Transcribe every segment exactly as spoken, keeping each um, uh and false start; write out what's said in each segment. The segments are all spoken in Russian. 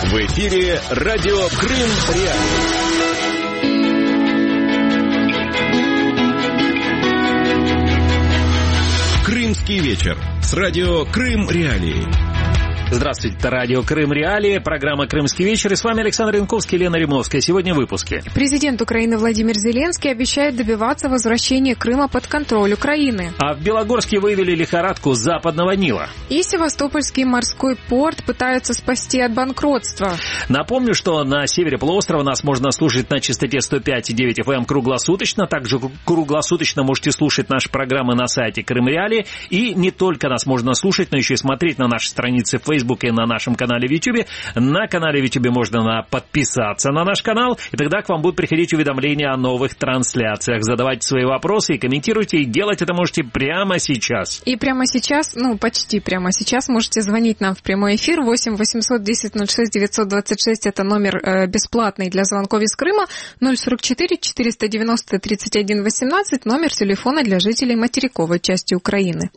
В эфире радио Крым Реалии. Крымский вечер с радио Крым Реалии. Здравствуйте, это радио Крым Реалии, программа «Крымский вечер». И с вами Александр Янковский, Лена Римовская. Сегодня в выпуске. Президент Украины Владимир Зеленский обещает добиваться возвращения Крыма под контроль Украины. А в Белогорске выявили лихорадку западного Нила. И Севастопольский морской порт пытаются спасти от банкротства. Напомню, что на севере полуострова нас можно слушать на частоте сто пять и девять эф эм круглосуточно. Также круглосуточно можете слушать наши программы на сайте Крым Реалии. И не только нас можно слушать, но еще и смотреть на наши страницы в Facebook. И на нашем канале в YouTube. На канале в YouTube можно подписаться на наш канал, и тогда к вам будут приходить уведомления о новых трансляциях. Задавайте свои вопросы и комментируйте, и делать это можете прямо сейчас. И прямо сейчас, ну почти прямо сейчас, можете звонить нам в прямой эфир. восемь восемьсот десять ноль шесть девятьсот двадцать шесть, это номер э, бесплатный для звонков из Крыма. ноль сорок четыре четыреста девяносто тридцать один восемнадцать, номер телефона для жителей материковой части Украины.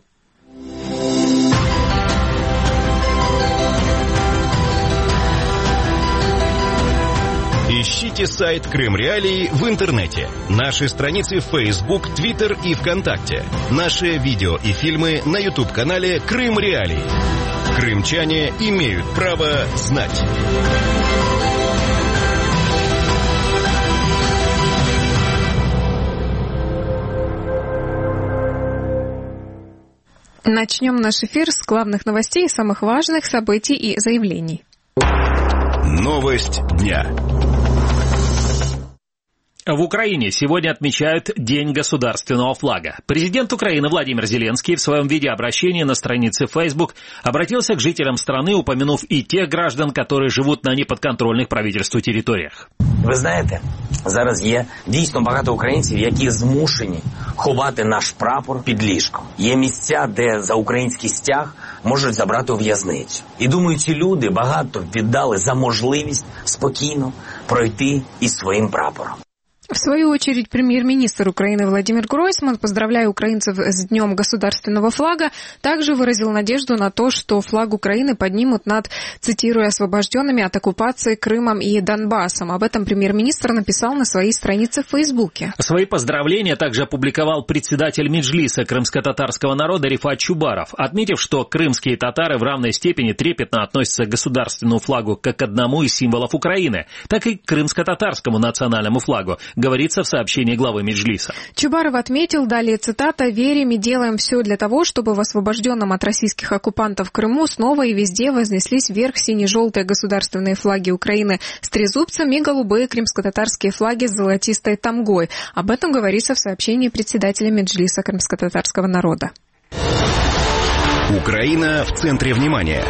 Ищите сайт Крым Реалии в интернете. Наши страницы в Facebook, Twitter и ВКонтакте. Наши видео и фильмы на YouTube-канале Крым Реалии. Крымчане имеют право знать. Начнем наш эфир с главных новостей, самых важных событий и заявлений. Новость дня. В Украине сегодня отмечают День государственного флага. Президент Украины Владимир Зеленский в своем видеообращении на странице Facebook обратился к жителям страны, упомянув и тех граждан, которые живут на неподконтрольних правительству територіях. Ви знаєте, зараз є дійсно багато українців, які змушені ховати наш прапор під ліжком. Є місця, де за український стяг можуть забрати у в'язницю. І думаю, ці люди багато віддали за можливість спокійно пройти із своїм прапором. В свою очередь, премьер-министр Украины Владимир Гройсман, поздравляя украинцев с Днем государственного флага, также выразил надежду на то, что флаг Украины поднимут над, цитируя, освобожденными от оккупации Крымом и Донбассом. Об этом премьер-министр написал на своей странице в Фейсбуке. Свои поздравления также опубликовал председатель Меджлиса крымско-татарского народа Рифат Чубаров, отметив, что крымские татары в равной степени трепетно относятся к государственному флагу как к одному из символов Украины, так и к крымско-татарскому национальному флагу, говорится в сообщении главы Меджлиса. Чубаров отметил, далее цитата, «Верим и делаем все для того, чтобы в освобожденном от российских оккупантов Крыму снова и везде вознеслись вверх сине-желтые государственные флаги Украины с трезубцем и голубые крымско-татарские флаги с золотистой тамгой». Об этом говорится в сообщении председателя Меджлиса крымско-татарского народа. Украина в центре внимания.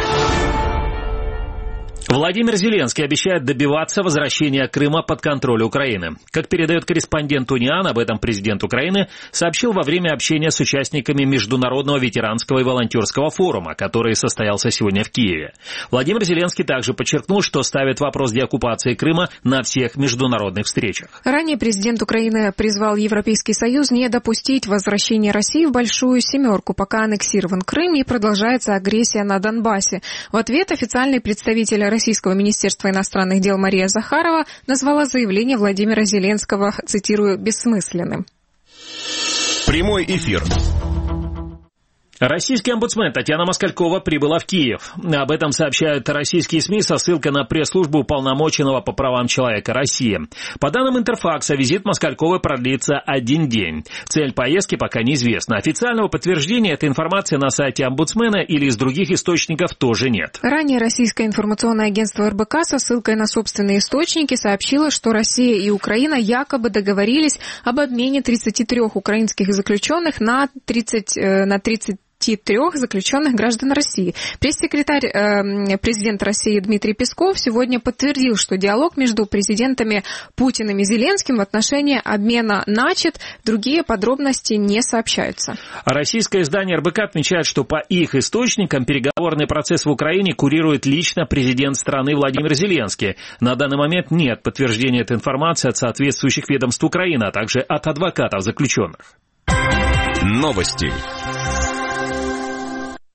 Владимир Зеленский обещает добиваться возвращения Крыма под контроль Украины. Как передает корреспондент Униан, об этом президент Украины сообщил во время общения с участниками Международного ветеранского и волонтерского форума, который состоялся сегодня в Киеве. Владимир Зеленский также подчеркнул, что ставит вопрос деоккупации Крыма на всех международных встречах. Ранее президент Украины призвал Европейский Союз не допустить возвращения России в Большую Семерку, пока аннексирован Крым и продолжается агрессия на Донбассе. В ответ официальный представитель Российского министерства иностранных дел Мария Захарова назвала заявление Владимира Зеленского, цитирую, «бессмысленным». Прямой эфир. Российский омбудсмен Татьяна Москалькова прибыла в Киев. Об этом сообщают российские СМИ со ссылкой на пресс-службу уполномоченного по правам человека России. По данным Интерфакса, визит Москальковой продлится один день. Цель поездки пока неизвестна. Официального подтверждения этой информации на сайте омбудсмена или из других источников тоже нет. Ранее российское информационное агентство эр бэ ка со ссылкой на собственные источники сообщило, что Россия и Украина якобы договорились об обмене тридцати трёх украинских заключенных на тридцать, на тридцать трех заключенных граждан России. Пресс-секретарь э, президента России Дмитрий Песков сегодня подтвердил, что диалог между президентами Путиным и Зеленским в отношении обмена начат, другие подробности не сообщаются. Российское издание эр бэ ка отмечает, что по их источникам переговорный процесс в Украине курирует лично президент страны Владимир Зеленский. На данный момент нет подтверждения этой информации от соответствующих ведомств Украины, а также от адвокатов заключенных. Новости.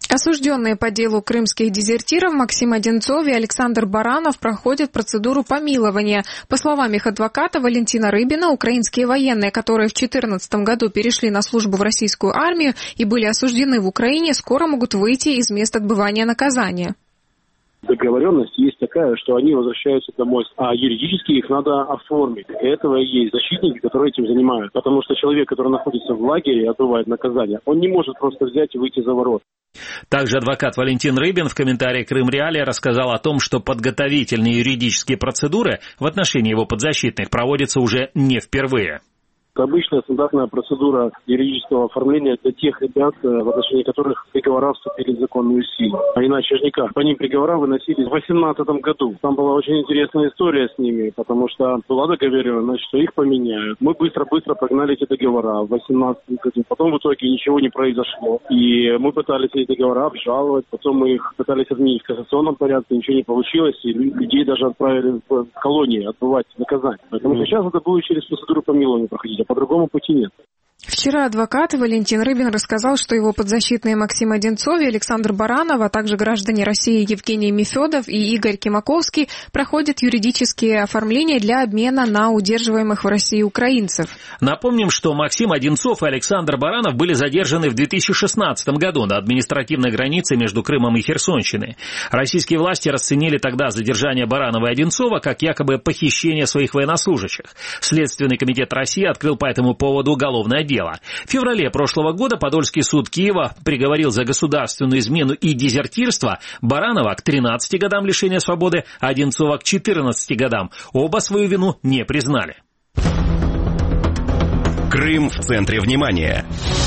Осужденные по делу крымских дезертиров Максим Одинцов и Александр Баранов проходят процедуру помилования. По словам их адвоката Валентина Рыбина, украинские военные, которые в две тысячи четырнадцатом году перешли на службу в российскую армию и были осуждены в Украине, скоро могут выйти из мест отбывания наказания. Договоренность есть такая, что они возвращаются домой, а юридически их надо оформить. Для этого и есть защитники, которые этим занимаются. Потому что человек, который находится в лагере и отбывает наказание, он не может просто взять и выйти за ворот. Также адвокат Валентин Рыбин в комментарии «Крым Реалии» рассказал о том, что подготовительные юридические процедуры в отношении его подзащитных проводятся уже не впервые. Обычная стандартная процедура юридического оформления для тех ребят, в отношении которых приговора вступили в законную силу. А иначе же никак. По ним приговора выносились в две тысячи восемнадцатом году. Там была очень интересная история с ними, потому что была договоренность, что их поменяют. Мы быстро-быстро погнали эти договора в две тысячи восемнадцатом году. Потом в итоге ничего не произошло. И мы пытались эти договора обжаловать. Потом мы их пытались отменить в кассационном порядке. Ничего не получилось. И людей даже отправили в колонии отбывать наказание. Поэтому mm-hmm. сейчас это будет через процедуру помилования проходить. По-другому пути нет. Вчера адвокат Валентин Рыбин рассказал, что его подзащитные Максим Одинцов и Александр Баранов, а также граждане России Евгений Мефедов и Игорь Кимаковский проходят юридические оформления для обмена на удерживаемых в России украинцев. Напомним, что Максим Одинцов и Александр Баранов были задержаны в две тысячи шестнадцатом году на административной границе между Крымом и Херсонщиной. Российские власти расценили тогда задержание Баранова и Одинцова как якобы похищение своих военнослужащих. Следственный комитет России открыл по этому поводу уголовное дело. В феврале прошлого года Подольский суд Киева приговорил за государственную измену и дезертирство Баранова к тринадцати годам лишения свободы, а Одинцова к четырнадцати годам. Оба свою вину не признали. Крым в центре внимания.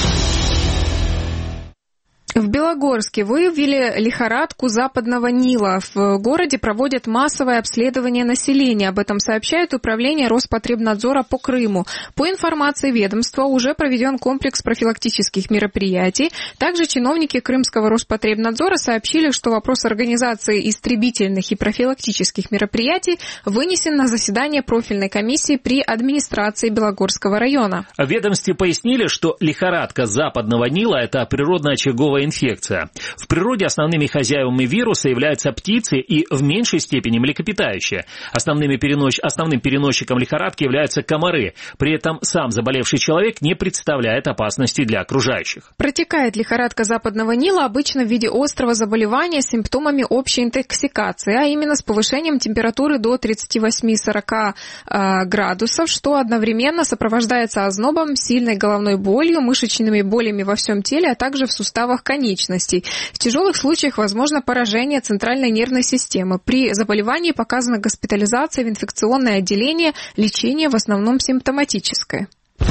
В Белогорске выявили лихорадку Западного Нила. В городе проводят массовое обследование населения. Об этом сообщает Управление Роспотребнадзора по Крыму. По информации ведомства, уже проведен комплекс профилактических мероприятий. Также чиновники Крымского Роспотребнадзора сообщили, что вопрос организации истребительных и профилактических мероприятий вынесен на заседание профильной комиссии при администрации Белогорского района. В ведомстве пояснили, что лихорадка Западного Нила – это природно-очаговая инфекция. В природе основными хозяевами вируса являются птицы и в меньшей степени млекопитающие. Основными перенос... Основным переносчиком лихорадки являются комары. При этом сам заболевший человек не представляет опасности для окружающих. Протекает лихорадка Западного Нила обычно в виде острого заболевания с симптомами общей интоксикации, а именно с повышением температуры до тридцати восьми — сорока э, градусов, что одновременно сопровождается ознобом, сильной головной болью, мышечными болями во всем теле, а также в суставах конечностей. В тяжелых случаях возможно поражение центральной нервной системы. При заболевании показана госпитализация в инфекционное отделение, лечение в основном симптоматическое.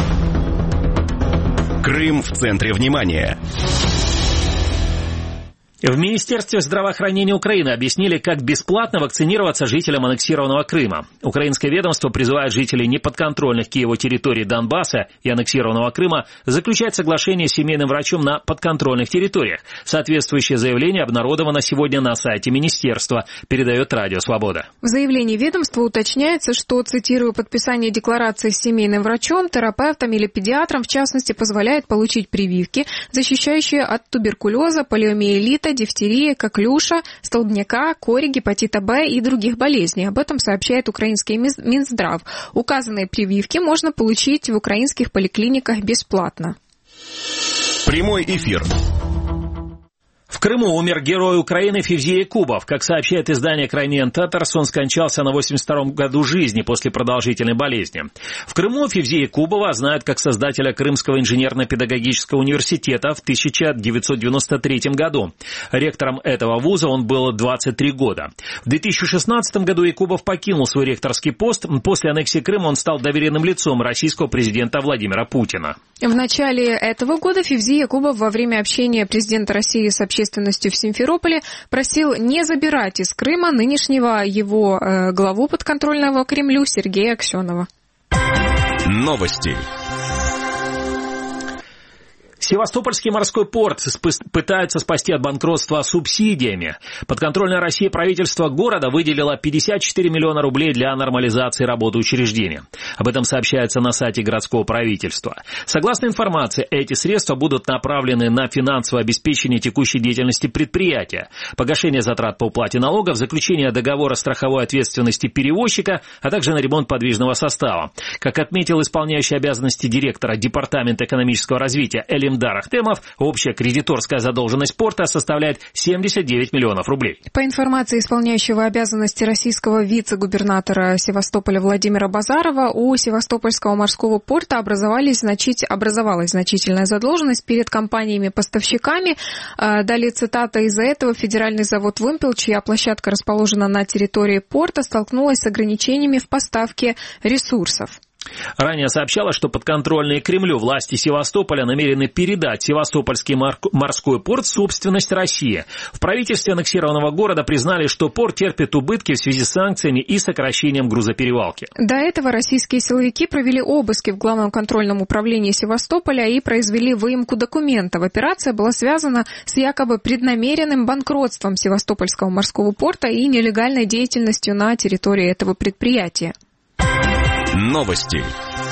Крым в центре внимания. В Министерстве здравоохранения Украины объяснили, как бесплатно вакцинироваться жителям аннексированного Крыма. Украинское ведомство призывает жителей неподконтрольных Киеву территорий Донбасса и аннексированного Крыма заключать соглашение с семейным врачом на подконтрольных территориях. Соответствующее заявление обнародовано сегодня на сайте Министерства, передает Радио Свобода. В заявлении ведомства уточняется, что, цитирую, подписание декларации с семейным врачом, терапевтом или педиатром, в частности, позволяет получить прививки, защищающие от туберкулеза, полиомиелита, дифтерии, коклюша, столбняка, кори, гепатита Б и других болезней. Об этом сообщает украинский Минздрав. Указанные прививки можно получить в украинских поликлиниках бесплатно. Прямой эфир. В Крыму умер герой Украины Февзий Якубов. Как сообщает издание Crimean Tatars, он скончался на восемьдесят втором году жизни после продолжительной болезни. В Крыму Февзия Якубова знают как создателя Крымского инженерно-педагогического университета в тысяча девятьсот девяносто третьем году. Ректором этого вуза он был двадцать три года. В две тысячи шестнадцатом году Якубов покинул свой ректорский пост. После аннексии Крыма он стал доверенным лицом российского президента Владимира Путина. В начале этого года Февзий Якубов во время общения президента России с общественностью в Симферополе просил не забирать из Крыма нынешнего его э, главу подконтрольного Кремлю Сергея Аксенова. Новости. Севастопольский морской порт пытаются спасти от банкротства субсидиями. Подконтрольное России правительство города выделило пятьдесят четыре миллиона рублей для нормализации работы учреждения. Об этом сообщается на сайте городского правительства. Согласно информации, эти средства будут направлены на финансовое обеспечение текущей деятельности предприятия, погашение затрат по уплате налогов, заключение договора страховой ответственности перевозчика, а также на ремонт подвижного состава. Как отметил исполняющий обязанности директора Департамента экономического развития Элимдар Ахтемов, общая кредиторская задолженность порта составляет семьдесят девять миллионов рублей. По информации исполняющего обязанности российского вице-губернатора Севастополя Владимира Базарова, у Севастопольского морского порта образовались значить, образовалась значительная задолженность перед компаниями-поставщиками. Далее цитата: «Из-за этого федеральный завод «Вымпел», чья площадка расположена на территории порта, столкнулась с ограничениями в поставке ресурсов». Ранее сообщалось, что подконтрольные Кремлю власти Севастополя намерены передать Севастопольский морской порт в собственность России. В правительстве аннексированного города признали, что порт терпит убытки в связи с санкциями и сокращением грузоперевалки. До этого российские силовики провели обыски в Главном контрольном управлении Севастополя и произвели выемку документов. Операция была связана с якобы преднамеренным банкротством Севастопольского морского порта и нелегальной деятельностью на территории этого предприятия. Новости.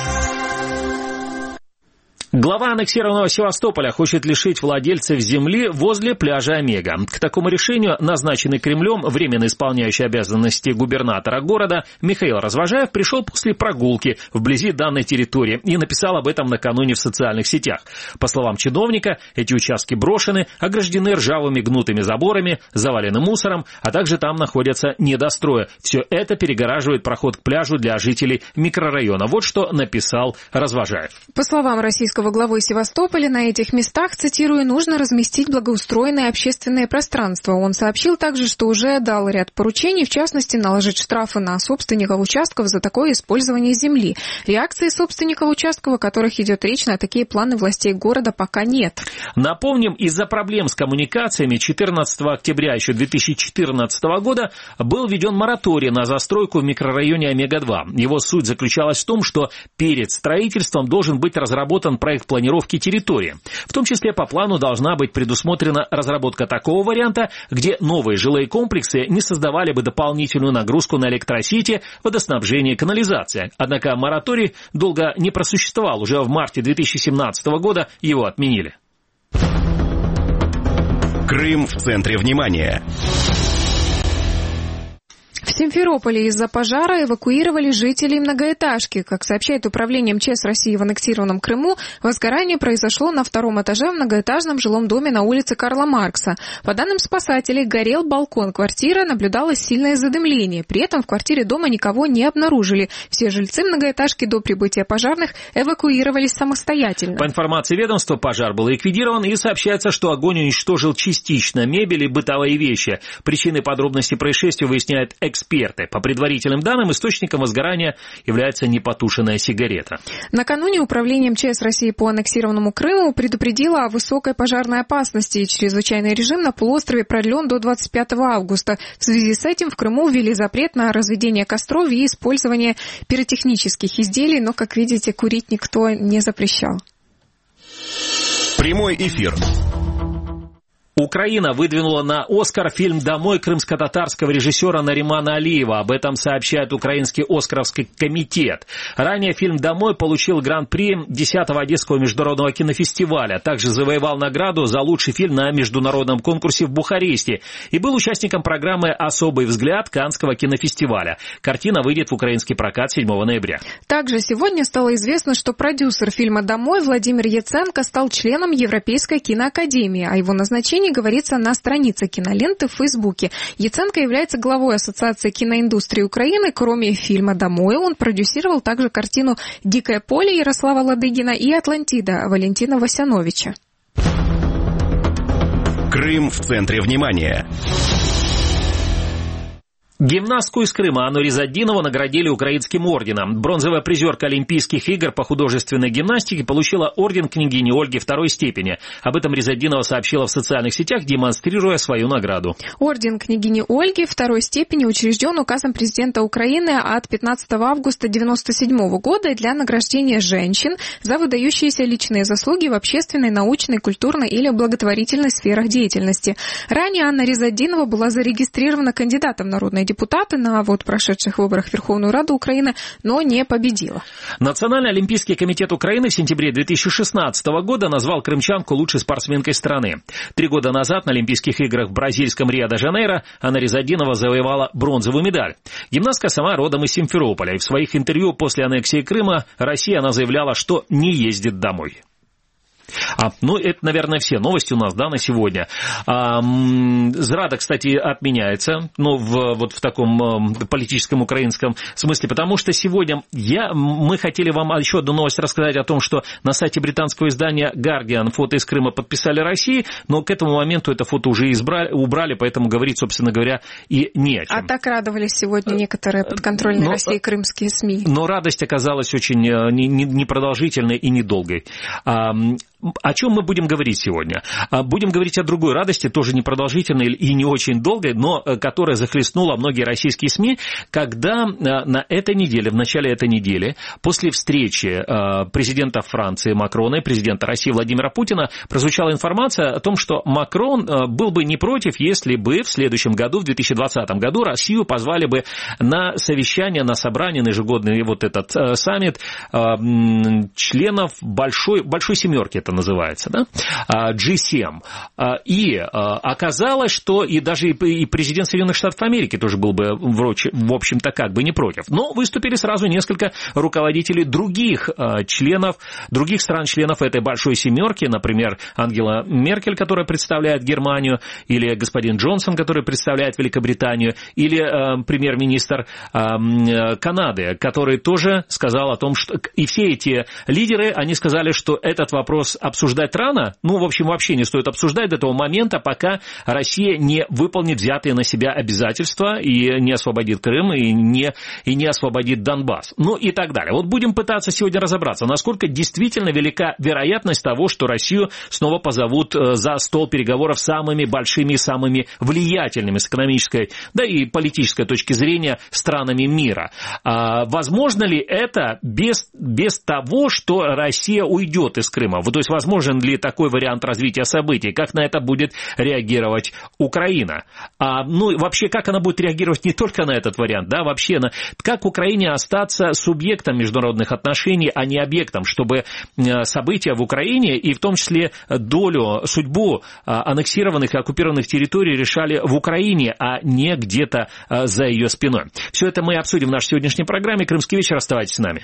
Глава аннексированного Севастополя хочет лишить владельцев земли возле пляжа Омега. К такому решению назначенный Кремлем временно исполняющий обязанности губернатора города Михаил Развожаев пришел после прогулки вблизи данной территории и написал об этом накануне в социальных сетях. По словам чиновника, эти участки брошены, ограждены ржавыми гнутыми заборами, завалены мусором, а также там находятся недострои. Все это перегораживает проход к пляжу для жителей микрорайона. Вот что написал Развожаев. По словам российского главы Севастополя, на этих местах, цитирую, нужно разместить благоустроенное общественное пространство. Он сообщил также, что уже дал ряд поручений, в частности, наложить штрафы на собственников участков за такое использование земли. Реакции собственников участков, о которых идет речь, на такие планы властей города пока нет. Напомним, из-за проблем с коммуникациями четырнадцатого октября еще две тысячи четырнадцатого года был введен мораторий на застройку в микрорайоне Омега два. Его суть заключалась в том, что перед строительством должен быть разработан проект проект планировки территории. В том числе по плану должна быть предусмотрена разработка такого варианта, где новые жилые комплексы не создавали бы дополнительную нагрузку на электросети, водоснабжение и канализация. Однако мораторий долго не просуществовал. Уже в марте две тысячи семнадцатого года его отменили. Крым в центре внимания. В Симферополе из-за пожара эвакуировали жителей многоэтажки. Как сообщает управление МЧС России в аннексированном Крыму, возгорание произошло на втором этаже в многоэтажном жилом доме на улице Карла Маркса. По данным спасателей, горел балкон квартиры, наблюдалось сильное задымление. При этом в квартире дома никого не обнаружили. Все жильцы многоэтажки до прибытия пожарных эвакуировались самостоятельно. По информации ведомства, пожар был ликвидирован, и сообщается, что огонь уничтожил частично мебель и бытовые вещи. Причины и подробности происшествия выясняют эксперты. Эксперты. По предварительным данным, источником возгорания является непотушенная сигарета. Накануне управление МЧС России по аннексированному Крыму предупредило о высокой пожарной опасности, и чрезвычайный режим на полуострове продлен до двадцать пятого августа. В связи с этим в Крыму ввели запрет на разведение костров и использование пиротехнических изделий, но, как видите, курить никто не запрещал. Прямой эфир. Украина выдвинула на «Оскар» фильм «Домой» крымско-татарского режиссера Наримана Алиева. Об этом сообщает Украинский Оскаровский комитет. Ранее фильм «Домой» получил гран-при десятого Одесского международного кинофестиваля. Также завоевал награду за лучший фильм на международном конкурсе в Бухаресте и был участником программы «Особый взгляд» Каннского кинофестиваля. Картина выйдет в украинский прокат седьмого ноября. Также сегодня стало известно, что продюсер фильма «Домой» Владимир Яценко стал членом Европейской киноакадемии. О его назначении говорится на странице киноленты в Фейсбуке. Яценко является главой Ассоциации киноиндустрии Украины. Кроме фильма «Домой», он продюсировал также картину «Дикое поле» Ярослава Ладыгина и «Атлантида» Валентина Васяновича. Крым в центре внимания. Гимнастку из Крыма Анну Ризатдинову наградили украинским орденом. Бронзовая призерка Олимпийских игр по художественной гимнастике получила орден княгини Ольги второй степени. Об этом Ризатдинова сообщила в социальных сетях, демонстрируя свою награду. Орден княгини Ольги второй степени учрежден указом президента Украины от пятнадцатого августа девяносто седьмого года для награждения женщин за выдающиеся личные заслуги в общественной, научной, культурной или благотворительной сферах деятельности. Ранее Анна Ризатдинова была зарегистрирована кандидатом в народные депутаты на вот прошедших выборах в Верховную Раду Украины, но не победила. Национальный олимпийский комитет Украины в сентябре две тысячи шестнадцатого года назвал крымчанку лучшей спортсменкой страны. Три года назад на Олимпийских играх в бразильском Рио-де-Жанейро Анна Ризатдинова завоевала бронзовую медаль. Гимнастка сама родом из Симферополя, и в своих интервью после аннексии Крыма России она заявляла, что не ездит домой. А, ну, это, наверное, все новости у нас, да, на сегодня. А, Зрада, кстати, отменяется, ну, в, вот в таком политическом украинском смысле, потому что сегодня я, мы хотели вам еще одну новость рассказать о том, что на сайте британского издания Guardian фото из Крыма подписали России, но к этому моменту это фото уже избрали, убрали, поэтому говорить, собственно говоря, и не о чем. А так радовались сегодня некоторые подконтрольные но, России крымские СМИ. Но радость оказалась очень непродолжительной и недолгой. О чем мы будем говорить сегодня? Будем говорить о другой радости, тоже непродолжительной и не очень долгой, но которая захлестнула многие российские СМИ, когда на этой неделе, в начале этой недели, после встречи президента Франции Макрона и президента России Владимира Путина, прозвучала информация о том, что Макрон был бы не против, если бы в следующем году, в две тысячи двадцатом году, Россию позвали бы на совещание, на собрание, на ежегодный вот этот саммит членов большой, большой семерки, это называется, да, джи семь. И оказалось, что и даже и президент Соединенных Штатов Америки тоже был бы, в общем-то, как бы не против. Но выступили сразу несколько руководителей других членов, других стран-членов этой большой семерки, например, Ангела Меркель, которая представляет Германию, или господин Джонсон, который представляет Великобританию, или э, премьер-министр э, Канады, который тоже сказал о том, что и все эти лидеры, они сказали, что этот вопрос обсуждать рано, ну, в общем, вообще не стоит обсуждать до того момента, пока Россия не выполнит взятые на себя обязательства и не освободит Крым, и не, и не освободит Донбасс, ну и так далее. Вот будем пытаться сегодня разобраться, насколько действительно велика вероятность того, что Россию снова позовут за стол переговоров самыми большими, самыми влиятельными с экономической, да и политической точки зрения странами мира. А возможно ли это без, без того, что Россия уйдет из Крыма? То есть возможен ли такой вариант развития событий? Как на это будет реагировать Украина? А, ну, вообще, как она будет реагировать не только на этот вариант, да, вообще, на, как Украине остаться субъектом международных отношений, а не объектом, чтобы события в Украине, и в том числе долю, судьбу аннексированных и оккупированных территорий решали в Украине, а не где-то за ее спиной. Все это мы обсудим в нашей сегодняшней программе. Крымский вечер. Оставайтесь с нами.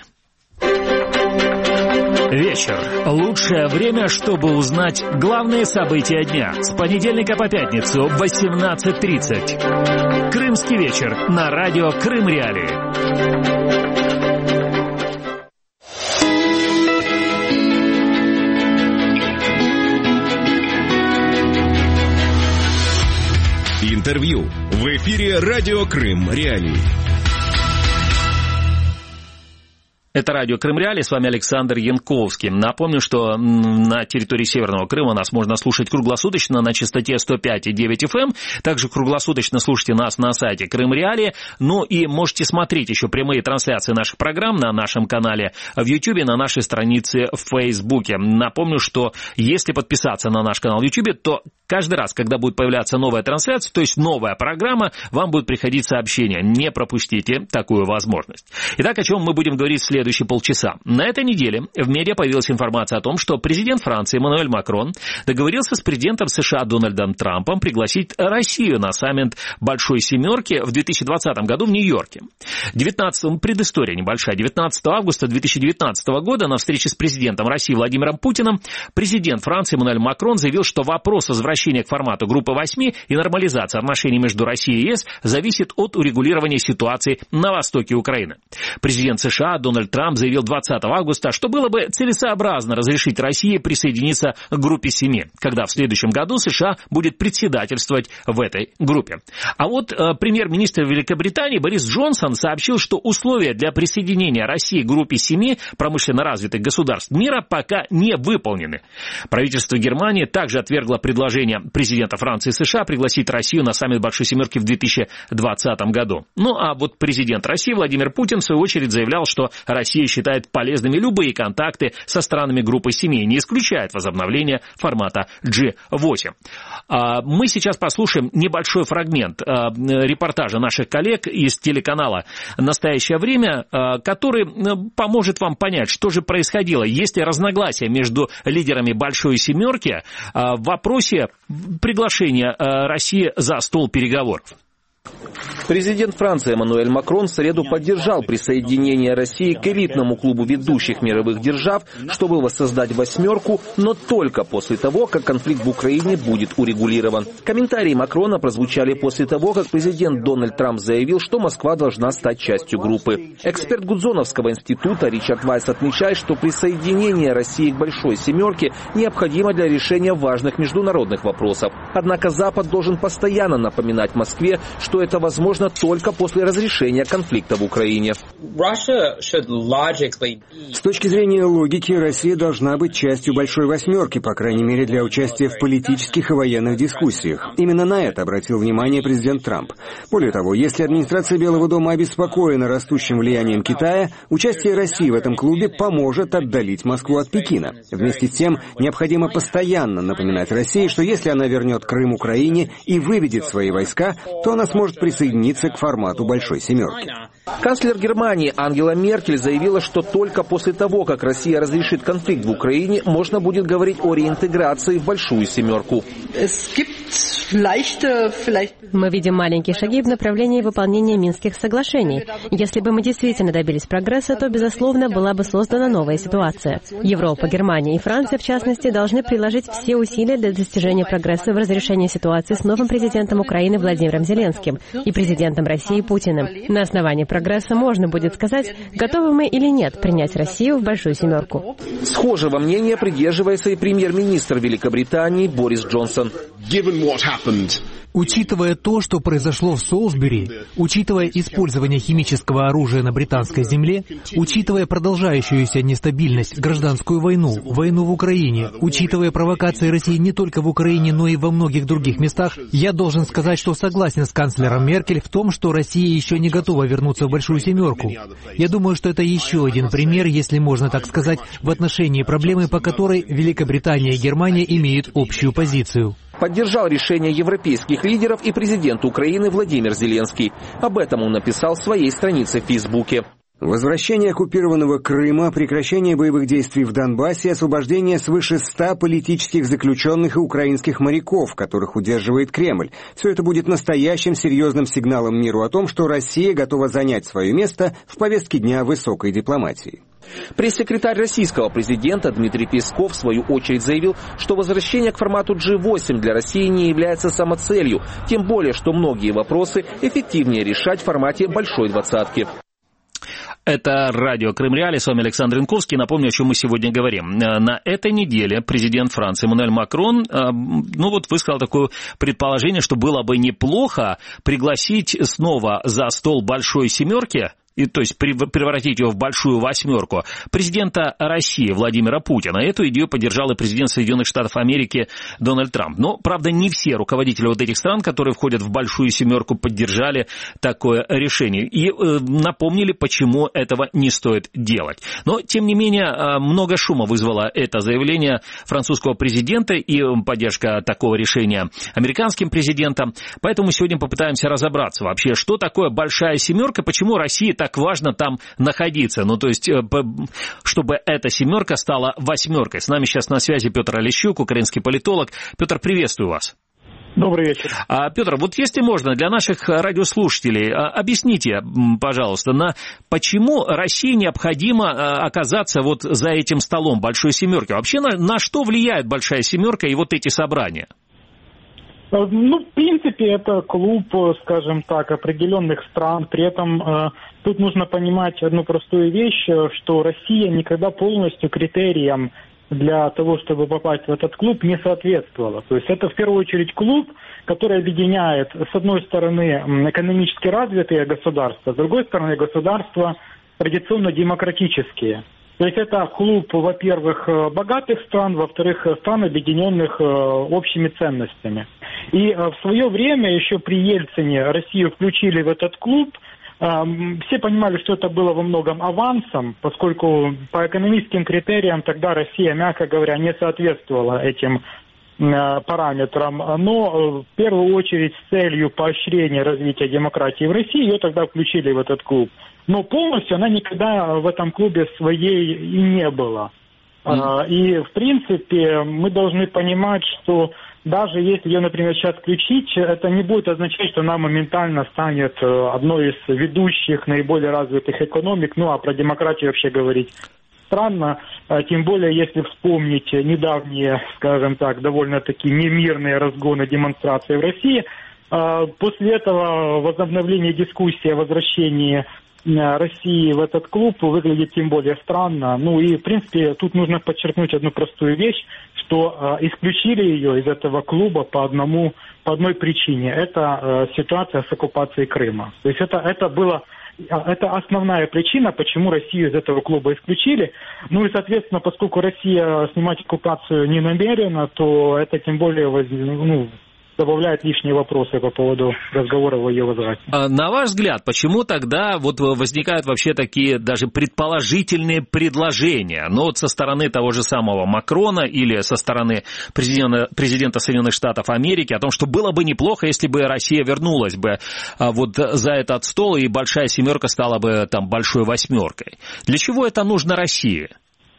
Вечер. Лучшее время, чтобы узнать главные события дня. С понедельника по пятницу в восемнадцать тридцать. Крымский вечер на радио Крым Реалии. Интервью. В эфире радио Крым Реалии. Это радио Крым Реалии, с вами Александр Янковский. Напомню, что на территории Северного Крыма нас можно слушать круглосуточно на частоте сто пять и девять эф эм. Также круглосуточно слушайте нас на сайте Крым Реалии. Ну и можете смотреть еще прямые трансляции наших программ на нашем канале в Ютьюбе, на нашей странице в Фейсбуке. Напомню, что если подписаться на наш канал в Ютьюбе, то каждый раз, когда будет появляться новая трансляция, то есть новая программа, вам будет приходить сообщение. Не пропустите такую возможность. Итак, о чем мы будем говорить в следующем следующие полчаса. На этой неделе в медиа появилась информация о том, что президент Франции Эммануэль Макрон договорился с президентом США Дональдом Трампом пригласить Россию на саммит Большой Семерки в две тысячи двадцатом году в Нью-Йорке. девятнадцатого предыстория небольшая. девятнадцатого августа две тысячи девятнадцатого года на встрече с президентом России Владимиром Путиным президент Франции Эммануэль Макрон заявил, что вопрос возвращения к формату Группы восьми и нормализации отношений между Россией и ЕС зависит от урегулирования ситуации на востоке Украины. Президент США Дональд Трамп заявил двадцатого августа, что было бы целесообразно разрешить России присоединиться к группе семи, когда в следующем году США будет председательствовать в этой группе. А вот э, премьер-министр Великобритании Борис Джонсон сообщил, что условия для присоединения России к группе семи промышленно развитых государств мира пока не выполнены. Правительство Германии также отвергло предложение президента Франции и США пригласить Россию на саммит Большой Семерки в две тысячи двадцатом году. Ну а вот президент России Владимир Путин в свою очередь заявлял, что Россия считает полезными любые контакты со странами группы семи и не исключает возобновление формата джи восемь. Мы сейчас послушаем небольшой фрагмент репортажа наших коллег из телеканала «Настоящее время», который поможет вам понять, что же происходило. Есть ли разногласия между лидерами Большой Семерки в вопросе приглашения России за стол переговоров. Президент Франции Эммануэль Макрон в среду поддержал присоединение России к элитному клубу ведущих мировых держав, чтобы воссоздать восьмерку, но только после того, как конфликт в Украине будет урегулирован. Комментарии Макрона прозвучали после того, как президент Дональд Трамп заявил, что Москва должна стать частью группы. Эксперт Гудзоновского института Ричард Вайс отмечает, что присоединение России к Большой Семерке необходимо для решения важных международных вопросов. Однако Запад должен постоянно напоминать Москве, что это возможно только после разрешения конфликта в Украине. С точки зрения логики, Россия должна быть частью Большой Восьмерки, по крайней мере для участия в политических и военных дискуссиях. Именно на это обратил внимание президент Трамп. Более того, если администрация Белого дома обеспокоена растущим влиянием Китая, участие России в этом клубе поможет отдалить Москву от Пекина. Вместе с тем, необходимо постоянно напоминать России, что если она вернет Крым Украине и выведет свои войска, то она сможет присоединиться к формату Большой Семерки. Канцлер Германии Ангела Меркель заявила, что только после того, как Россия разрешит конфликт в Украине, можно будет говорить о реинтеграции в Большую Семерку. Мы видим маленькие шаги в направлении выполнения Минских соглашений. Если бы мы действительно добились прогресса, то, безусловно, была бы создана новая ситуация. Европа, Германия и Франция, в частности, должны приложить все усилия для достижения прогресса в разрешении ситуации с новым президентом Украины Владимиром Зеленским и президентом России Путиным. На основании прогресса можно будет сказать, готовы мы или нет принять Россию в Большую Семерку. Схожего мнения придерживается и премьер-министр Великобритании Борис Джонсон. Учитывая то, что произошло в Солсбери, учитывая использование химического оружия на британской земле, учитывая продолжающуюся нестабильность, гражданскую войну, войну в Украине, учитывая провокации России не только в Украине, но и во многих других местах, я должен сказать, что согласен с канцлером Меркель в том, что Россия еще не готова вернуться в Большую Семерку. Я думаю, что это еще один пример, если можно так сказать, в отношении проблемы, по которой Великобритания и Германия имеют общую позицию. Поддержал решение европейских лидеров и президент Украины Владимир Зеленский. Об этом он написал в своей странице в Фейсбуке. Возвращение оккупированного Крыма, прекращение боевых действий в Донбассе, освобождение свыше ста политических заключенных и украинских моряков, которых удерживает Кремль. Все это будет настоящим серьезным сигналом миру о том, что Россия готова занять свое место в повестке дня высокой дипломатии. Пресс-секретарь российского президента Дмитрий Песков в свою очередь заявил, что возвращение к формату джи восемь для России не является самоцелью, тем более, что многие вопросы эффективнее решать в формате Большой Двадцатки. Это радио Крым Реалии, с вами Александр Янковский. Напомню, о чем мы сегодня говорим. На этой неделе президент Франции Эммануэль Макрон, ну вот, высказал такое предположение, что было бы неплохо пригласить снова за стол Большой Семерки, и, то есть превратить его в Большую Восьмерку, президента России Владимира Путина. Эту идею поддержал и президент Соединенных Штатов Америки Дональд Трамп. Но, правда, не все руководители вот этих стран, которые входят в Большую Семерку, поддержали такое решение. И э, напомнили, почему этого не стоит делать. Но, тем не менее, много шума вызвало это заявление французского президента и поддержка такого решения американским президентом. Поэтому сегодня попытаемся разобраться вообще, что такое Большая Семерка, почему Россия так Так важно там находиться, ну то есть, чтобы эта семерка стала восьмеркой. С нами сейчас на связи Петр Олещук, украинский политолог. Петр, приветствую вас. Добрый вечер. А, Петр, вот если можно, для наших радиослушателей, объясните, пожалуйста, на почему России необходимо оказаться вот за этим столом Большой Семерки? Вообще на, на что влияет Большая Семерка и вот эти собрания? Ну, в принципе, это клуб, скажем так, определенных стран. При этом э, тут нужно понимать одну простую вещь, что Россия никогда полностью критериям для того, чтобы попасть в этот клуб, не соответствовала. То есть это в первую очередь клуб, который объединяет, с одной стороны, экономически развитые государства, с другой стороны, государства традиционно демократические. То есть это клуб, во-первых, богатых стран, во-вторых, стран, объединенных общими ценностями. И в свое время, еще при Ельцине, Россию включили в этот клуб. Все понимали, что это было во многом авансом, поскольку по экономическим критериям тогда Россия, мягко говоря, не соответствовала этим параметрам. Но в первую очередь с целью поощрения развития демократии в России ее тогда включили в этот клуб. Но полностью она никогда в этом клубе своей и не была. Mm. И, в принципе, мы должны понимать, что даже если ее, например, сейчас включить, это не будет означать, что она моментально станет одной из ведущих, наиболее развитых экономик. Ну, а про демократию вообще говорить странно. Тем более, если вспомнить недавние, скажем так, довольно-таки немирные разгоны демонстраций в России. После этого возобновление дискуссии о возвращении России в этот клуб выглядит тем более странно. Ну и, в принципе, тут нужно подчеркнуть одну простую вещь, что э, исключили ее из этого клуба по одному, по одной причине. Это э, ситуация с оккупацией Крыма. То есть это, это было... Это основная причина, почему Россию из этого клуба исключили. Ну и, соответственно, поскольку Россия снимать оккупацию не намерена, то это тем более воз... ну, добавляет лишние вопросы по поводу разговора о ее возврате. На ваш взгляд, почему тогда вот возникают вообще такие даже предположительные предложения? Ну вот со стороны того же самого Макрона или со стороны президента, президента Соединенных Штатов Америки о том, что было бы неплохо, если бы Россия вернулась бы вот за этот стол и большая семерка стала бы там большой восьмеркой. Для чего это нужно России?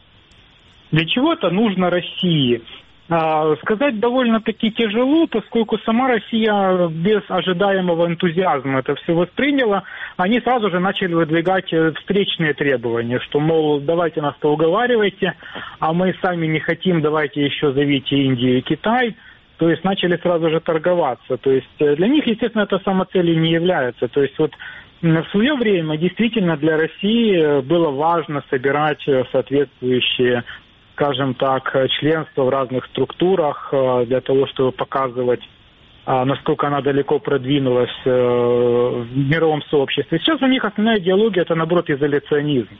Для чего это нужно России? Сказать довольно-таки тяжело, поскольку сама Россия без ожидаемого энтузиазма это все восприняла. Они сразу же начали выдвигать встречные требования, что, мол, давайте нас-то уговаривайте, а мы сами не хотим, давайте еще зовите Индию и Китай. То есть начали сразу же торговаться. То есть для них, естественно, это самоцелью не является. То есть вот в свое время действительно для России было важно собирать соответствующие, скажем так, членство в разных структурах для того, чтобы показывать, насколько она далеко продвинулась в мировом сообществе. Сейчас у них основная идеология – это, наоборот, изоляционизм.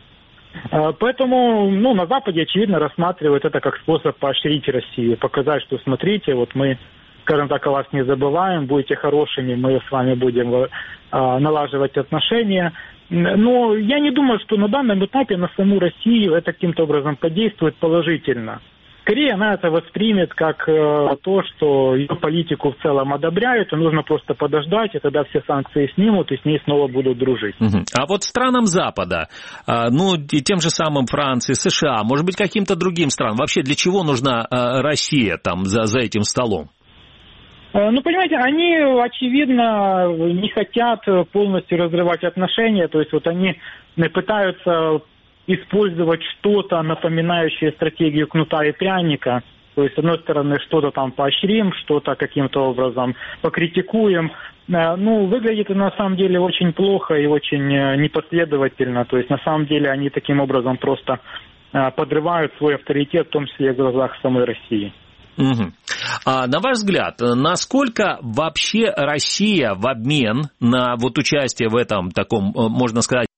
Поэтому ну, на Западе, очевидно, рассматривают это как способ поощрить Россию, показать, что, смотрите, вот мы, скажем так, о вас не забываем, будете хорошими, мы с вами будем налаживать отношения. Но я не думаю, что на данном этапе на саму Россию это каким-то образом подействует положительно. Скорее, она это воспримет как э, то, что ее политику в целом одобряют, и нужно просто подождать, и тогда все санкции снимут, и с ней снова будут дружить. Угу. А вот странам Запада, э, ну, и тем же самым Франции, США, может быть, каким-то другим странам, вообще для чего нужна э, Россия там за, за этим столом? Ну, понимаете, они, очевидно, не хотят полностью разрывать отношения, то есть вот они пытаются использовать что-то, напоминающее стратегию кнута и пряника, то есть, с одной стороны, что-то там поощрим, что-то каким-то образом покритикуем. Ну, выглядит это на самом деле очень плохо и очень непоследовательно, то есть, на самом деле, они таким образом просто подрывают свой авторитет, в том числе и в глазах самой России. Угу. А на ваш взгляд, насколько вообще Россия в обмен на вот участие в этом таком, можно сказать,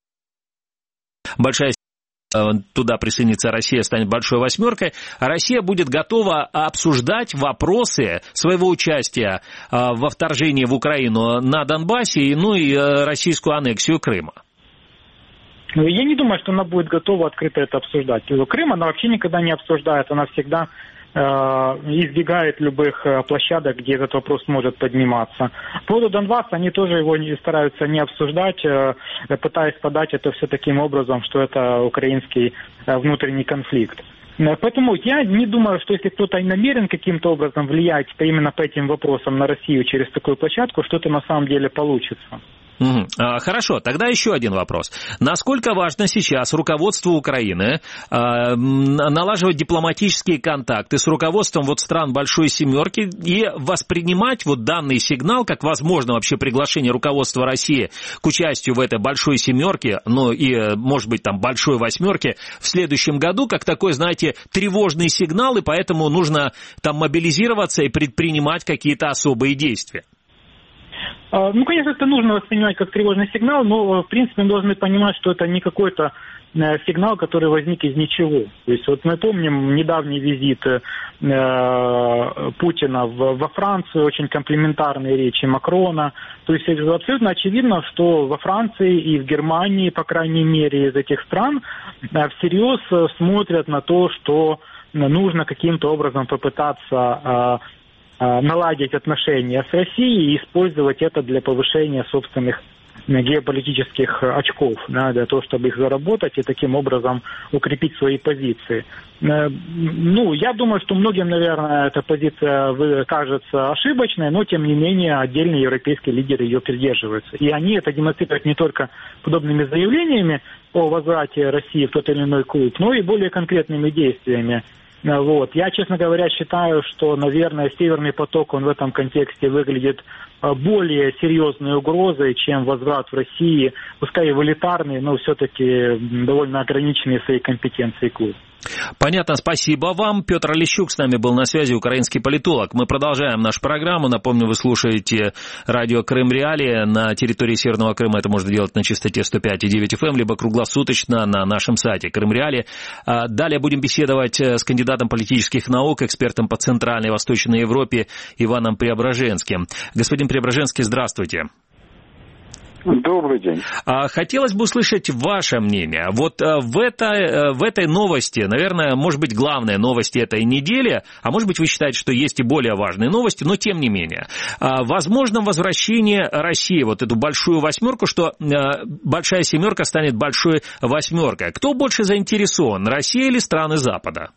большая туда присоединится Россия, станет большой восьмеркой, Россия будет готова обсуждать вопросы своего участия во вторжении в Украину на Донбассе, ну и российскую аннексию Крыма? Я не думаю, что она будет готова открыто это обсуждать. Крым она вообще никогда не обсуждает, она всегда избегает любых площадок, где этот вопрос может подниматься. По поводу Донбасса они тоже его не, стараются не обсуждать, пытаясь подать это все таким образом, что это украинский внутренний конфликт. Поэтому я не думаю, что если кто-то намерен каким-то образом влиять именно по этим вопросам на Россию через такую площадку, что-то на самом деле получится. Угу. А, хорошо, тогда еще один вопрос. Насколько важно сейчас руководству Украины а, налаживать дипломатические контакты с руководством вот стран Большой Семерки и воспринимать вот данный сигнал как возможно вообще приглашение руководства России к участию в этой Большой Семерке, ну и, может быть, там Большой Восьмерке в следующем году, как такой, знаете, тревожный сигнал, и поэтому нужно там мобилизироваться и предпринимать какие-то особые действия? Ну, конечно, это нужно воспринимать как тревожный сигнал, но, в принципе, мы должны понимать, что это не какой-то сигнал, который возник из ничего. То есть, вот мы помним недавний визит э, Путина в, во Францию, очень комплиментарные речи Макрона. То есть, абсолютно очевидно, что во Франции и в Германии, по крайней мере, из этих стран, э, всерьез смотрят на то, что нужно каким-то образом попытаться э, наладить отношения с Россией и использовать это для повышения собственных геополитических очков, да, для того, чтобы их заработать и таким образом укрепить свои позиции. Ну, я думаю, что многим, наверное, эта позиция кажется ошибочной, но, тем не менее, отдельные европейские лидеры ее придерживаются. И они это демонстрируют не только подобными заявлениями о возврате России в тот или иной клуб, но и более конкретными действиями. Вот. Я, честно говоря, считаю, что, наверное, Северный поток, он в этом контексте выглядит более серьезной угрозой, чем возврат в России, пускай и элитарный, но все-таки довольно ограниченные своей компетенцией клуб. Понятно, спасибо вам. Петр Олещук с нами был на связи, украинский политолог. Мы продолжаем нашу программу. Напомню, вы слушаете радио Крым Реалии. На территории Северного Крыма это можно делать на частоте сто пять и девять эф эм, либо круглосуточно на нашем сайте Крым Реалии. Далее будем беседовать с кандидатом политических наук, экспертом по Центральной и Восточной Европе Иваном Преображенским. Господин Преображенский, здравствуйте. Добрый день. Хотелось бы услышать ваше мнение. Вот в этой, в этой новости, наверное, может быть, главная новость этой недели, а может быть, вы считаете, что есть и более важные новости, но тем не менее. Возможно, возвращение России, вот эту большую восьмерку, что большая семерка станет большой восьмеркой. Кто больше заинтересован, Россия или страны Запада?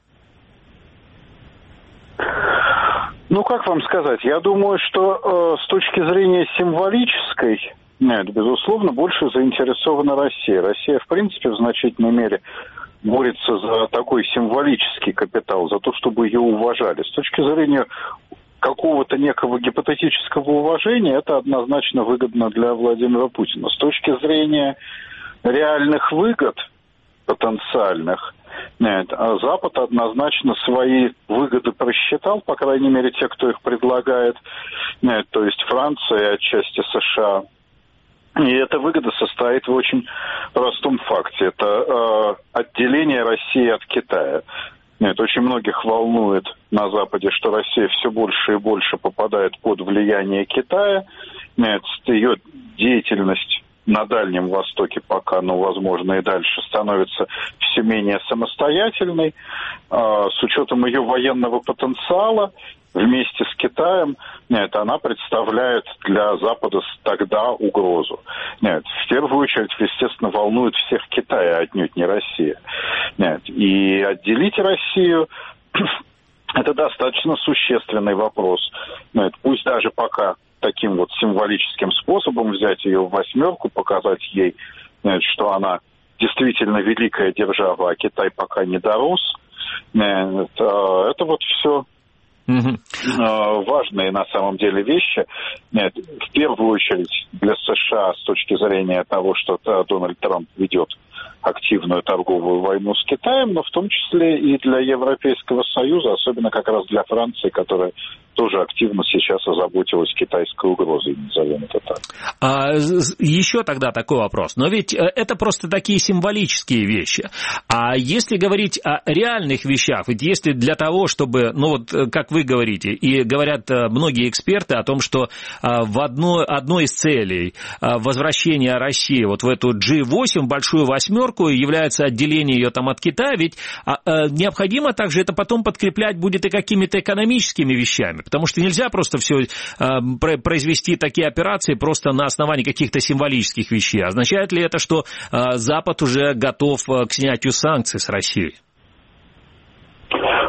Ну, как вам сказать, я думаю, что э, с точки зрения символической, нет, безусловно, больше заинтересована Россия. Россия, в принципе, в значительной мере борется за такой символический капитал, за то, чтобы ее уважали. С точки зрения какого-то некого гипотетического уважения, это однозначно выгодно для Владимира Путина. С точки зрения реальных выгод, потенциальных, нет, а Запад однозначно свои выгоды просчитал, по крайней мере, те, кто их предлагает, нет, то есть Франция и отчасти США. И эта выгода состоит в очень простом факте. Это э, отделение России от Китая. Нет, очень многих волнует на Западе, что Россия все больше и больше попадает под влияние Китая. Нет, ее деятельность на Дальнем Востоке пока, ну, возможно, и дальше становится все менее самостоятельной. А, с учетом ее военного потенциала, вместе с Китаем, нет, она представляет для Запада тогда угрозу. Нет, в первую очередь, естественно, волнует всех Китай, а отнюдь не Россия. Нет, и отделить Россию – это достаточно существенный вопрос. Нет, пусть даже пока таким вот символическим способом взять ее в восьмерку, показать ей, нет, что она действительно великая держава, а Китай пока не дорос. Нет, это вот все Uh-huh. важные на самом деле вещи. Нет, в первую очередь для США с точки зрения того, что Дональд Трамп ведет активную торговую войну с Китаем, но в том числе и для Европейского Союза, особенно как раз для Франции, которая тоже активно сейчас озаботилась китайской угрозой, назовем это так. А, еще тогда такой вопрос. Но ведь это просто такие символические вещи. А если говорить о реальных вещах, ведь если для того, чтобы, ну вот как вы говорите, и говорят многие эксперты о том, что в одной, одной из целей возвращения России вот в эту джи восемь, большую восьмерку, является отделение ее там от Китая, ведь необходимо также это потом подкреплять будет и какими-то экономическими вещами. Потому что нельзя просто все э, произвести такие операции просто на основании каких-то символических вещей. Означает ли это, что э, Запад уже готов к снятию санкций с Россией?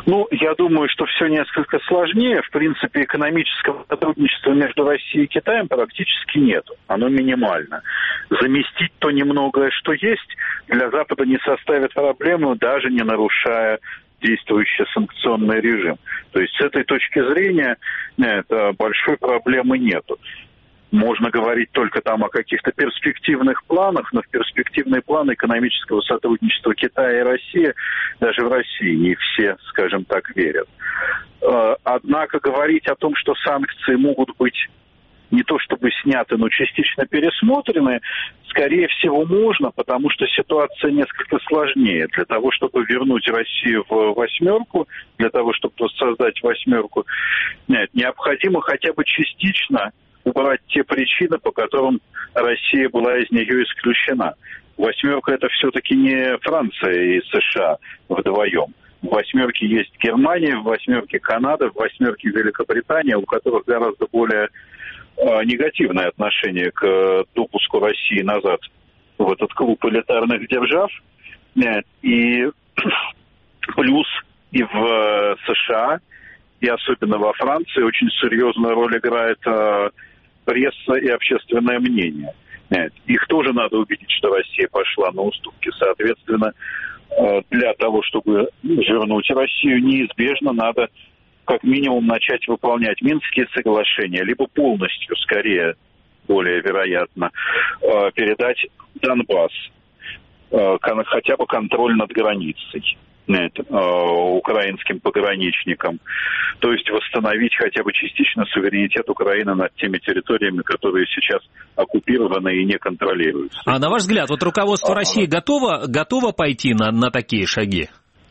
Ну, я думаю, что все несколько сложнее. В принципе, экономического сотрудничества между Россией и Китаем практически нет. Оно минимально. Заместить то немногое, что есть, для Запада не составит проблему, даже не нарушая действующий санкционный режим. То есть с этой точки зрения нет, большой проблемы нету. Можно говорить только там о каких-то перспективных планах, но в перспективные планы экономического сотрудничества Китая и России даже в России не все, скажем так, верят. Однако говорить о том, что санкции могут быть не то чтобы сняты, но частично пересмотрены, скорее всего, можно, потому что ситуация несколько сложнее. Для того, чтобы вернуть Россию в восьмерку, для того, чтобы создать восьмерку, нет, необходимо хотя бы частично убрать те причины, по которым Россия была из нее исключена. Восьмерка — это все-таки не Франция и США вдвоем. В восьмерке есть Германия, в восьмерке Канада, в восьмерке Великобритания, у которых гораздо более э, негативное отношение к э, допуску России назад в этот клуб элитарных держав. Э, и плюс и в э, США, и особенно во Франции очень серьезную роль играет э, пресса и общественное мнение. Нет, их тоже надо убедить, что Россия пошла на уступки. Соответственно, для того, чтобы вернуть Россию, неизбежно надо как минимум начать выполнять Минские соглашения, либо полностью, скорее, более вероятно, передать Донбасс, хотя бы контроль над границей. Нет, украинским пограничникам. То есть восстановить хотя бы частично суверенитет Украины над теми территориями, которые сейчас оккупированы и не контролируются. А на ваш взгляд, вот руководство а, России готово, готово пойти на, на такие шаги?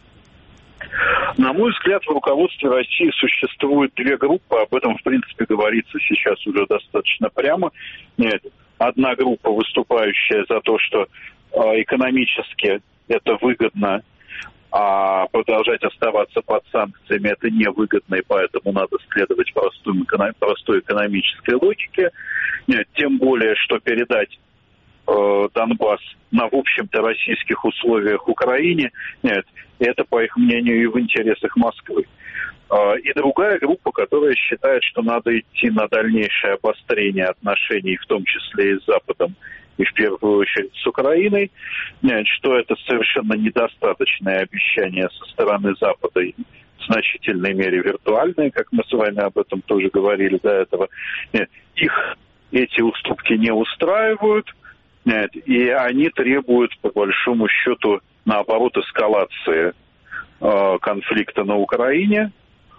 На мой взгляд, в руководстве России существует две группы. Об этом, в принципе, говорится сейчас уже достаточно прямо. Нет, одна группа, выступающая за то, что э, экономически это выгодно, а продолжать оставаться под санкциями это невыгодно, и поэтому надо следовать простой, простой экономической логике. Нет, тем более, что передать э, Донбасс на, в общем-то, российских условиях Украине, нет, это, по их мнению, и в интересах Москвы. Э, и другая группа, которая считает, что надо идти на дальнейшее обострение отношений, в том числе и с Западом, и в первую очередь с Украиной, что это совершенно недостаточное обещание со стороны Запада, в значительной мере виртуальное, как мы с вами об этом тоже говорили до этого. Их эти уступки не устраивают, и они требуют, по большому счету, наоборот, эскалации конфликта на Украине,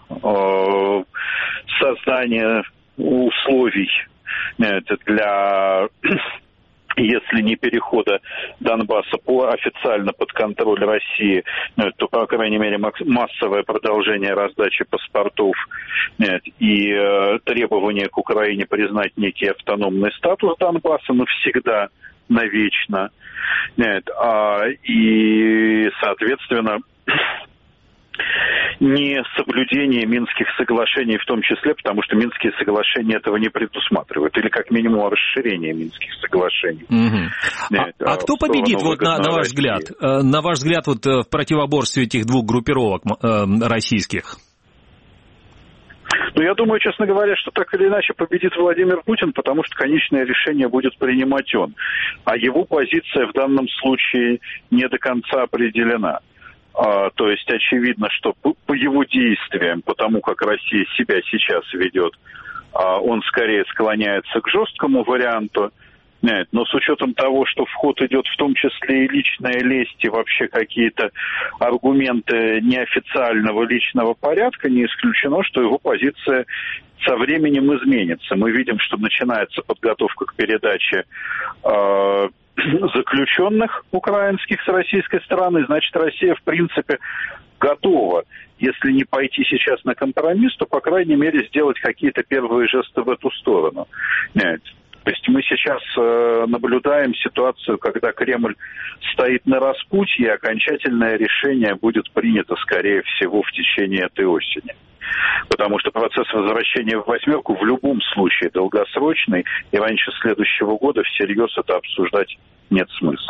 создания условий для... если не перехода Донбасса по, официально под контроль России, то, по крайней мере, массовое продолжение раздачи паспортов нет, и э, требование к Украине признать некий автономный статус Донбасса навсегда, навечно. Нет, а, и, соответственно, не соблюдение Минских соглашений в том числе, потому что Минские соглашения этого не предусматривают, или как минимум расширение Минских соглашений. Угу. Нет, а, а кто победит, вот, на, на ваш взгляд, на ваш взгляд, вот, в противоборстве этих двух группировок э, российских? Ну, я думаю, честно говоря, что так или иначе победит Владимир Путин, потому что конечное решение будет принимать он. А его позиция в данном случае не до конца определена. А, то есть очевидно, что по, по его действиям, по тому, как Россия себя сейчас ведет, а, он скорее склоняется к жесткому варианту. Нет, но с учетом того, что в ход идет в том числе и личная лесть, и вообще какие-то аргументы неофициального личного порядка, не исключено, что его позиция со временем изменится. Мы видим, что начинается подготовка к передаче э, заключенных украинских с российской стороны. Значит, Россия, в принципе, готова, если не пойти сейчас на компромисс, то, по крайней мере, сделать какие-то первые жесты в эту сторону. Нет. То есть мы сейчас э, наблюдаем ситуацию, когда Кремль стоит на распутье, и окончательное решение будет принято, скорее всего, в течение этой осени. Потому что процесс возвращения в восьмерку в любом случае долгосрочный, и раньше следующего года всерьез это обсуждать нет смысла.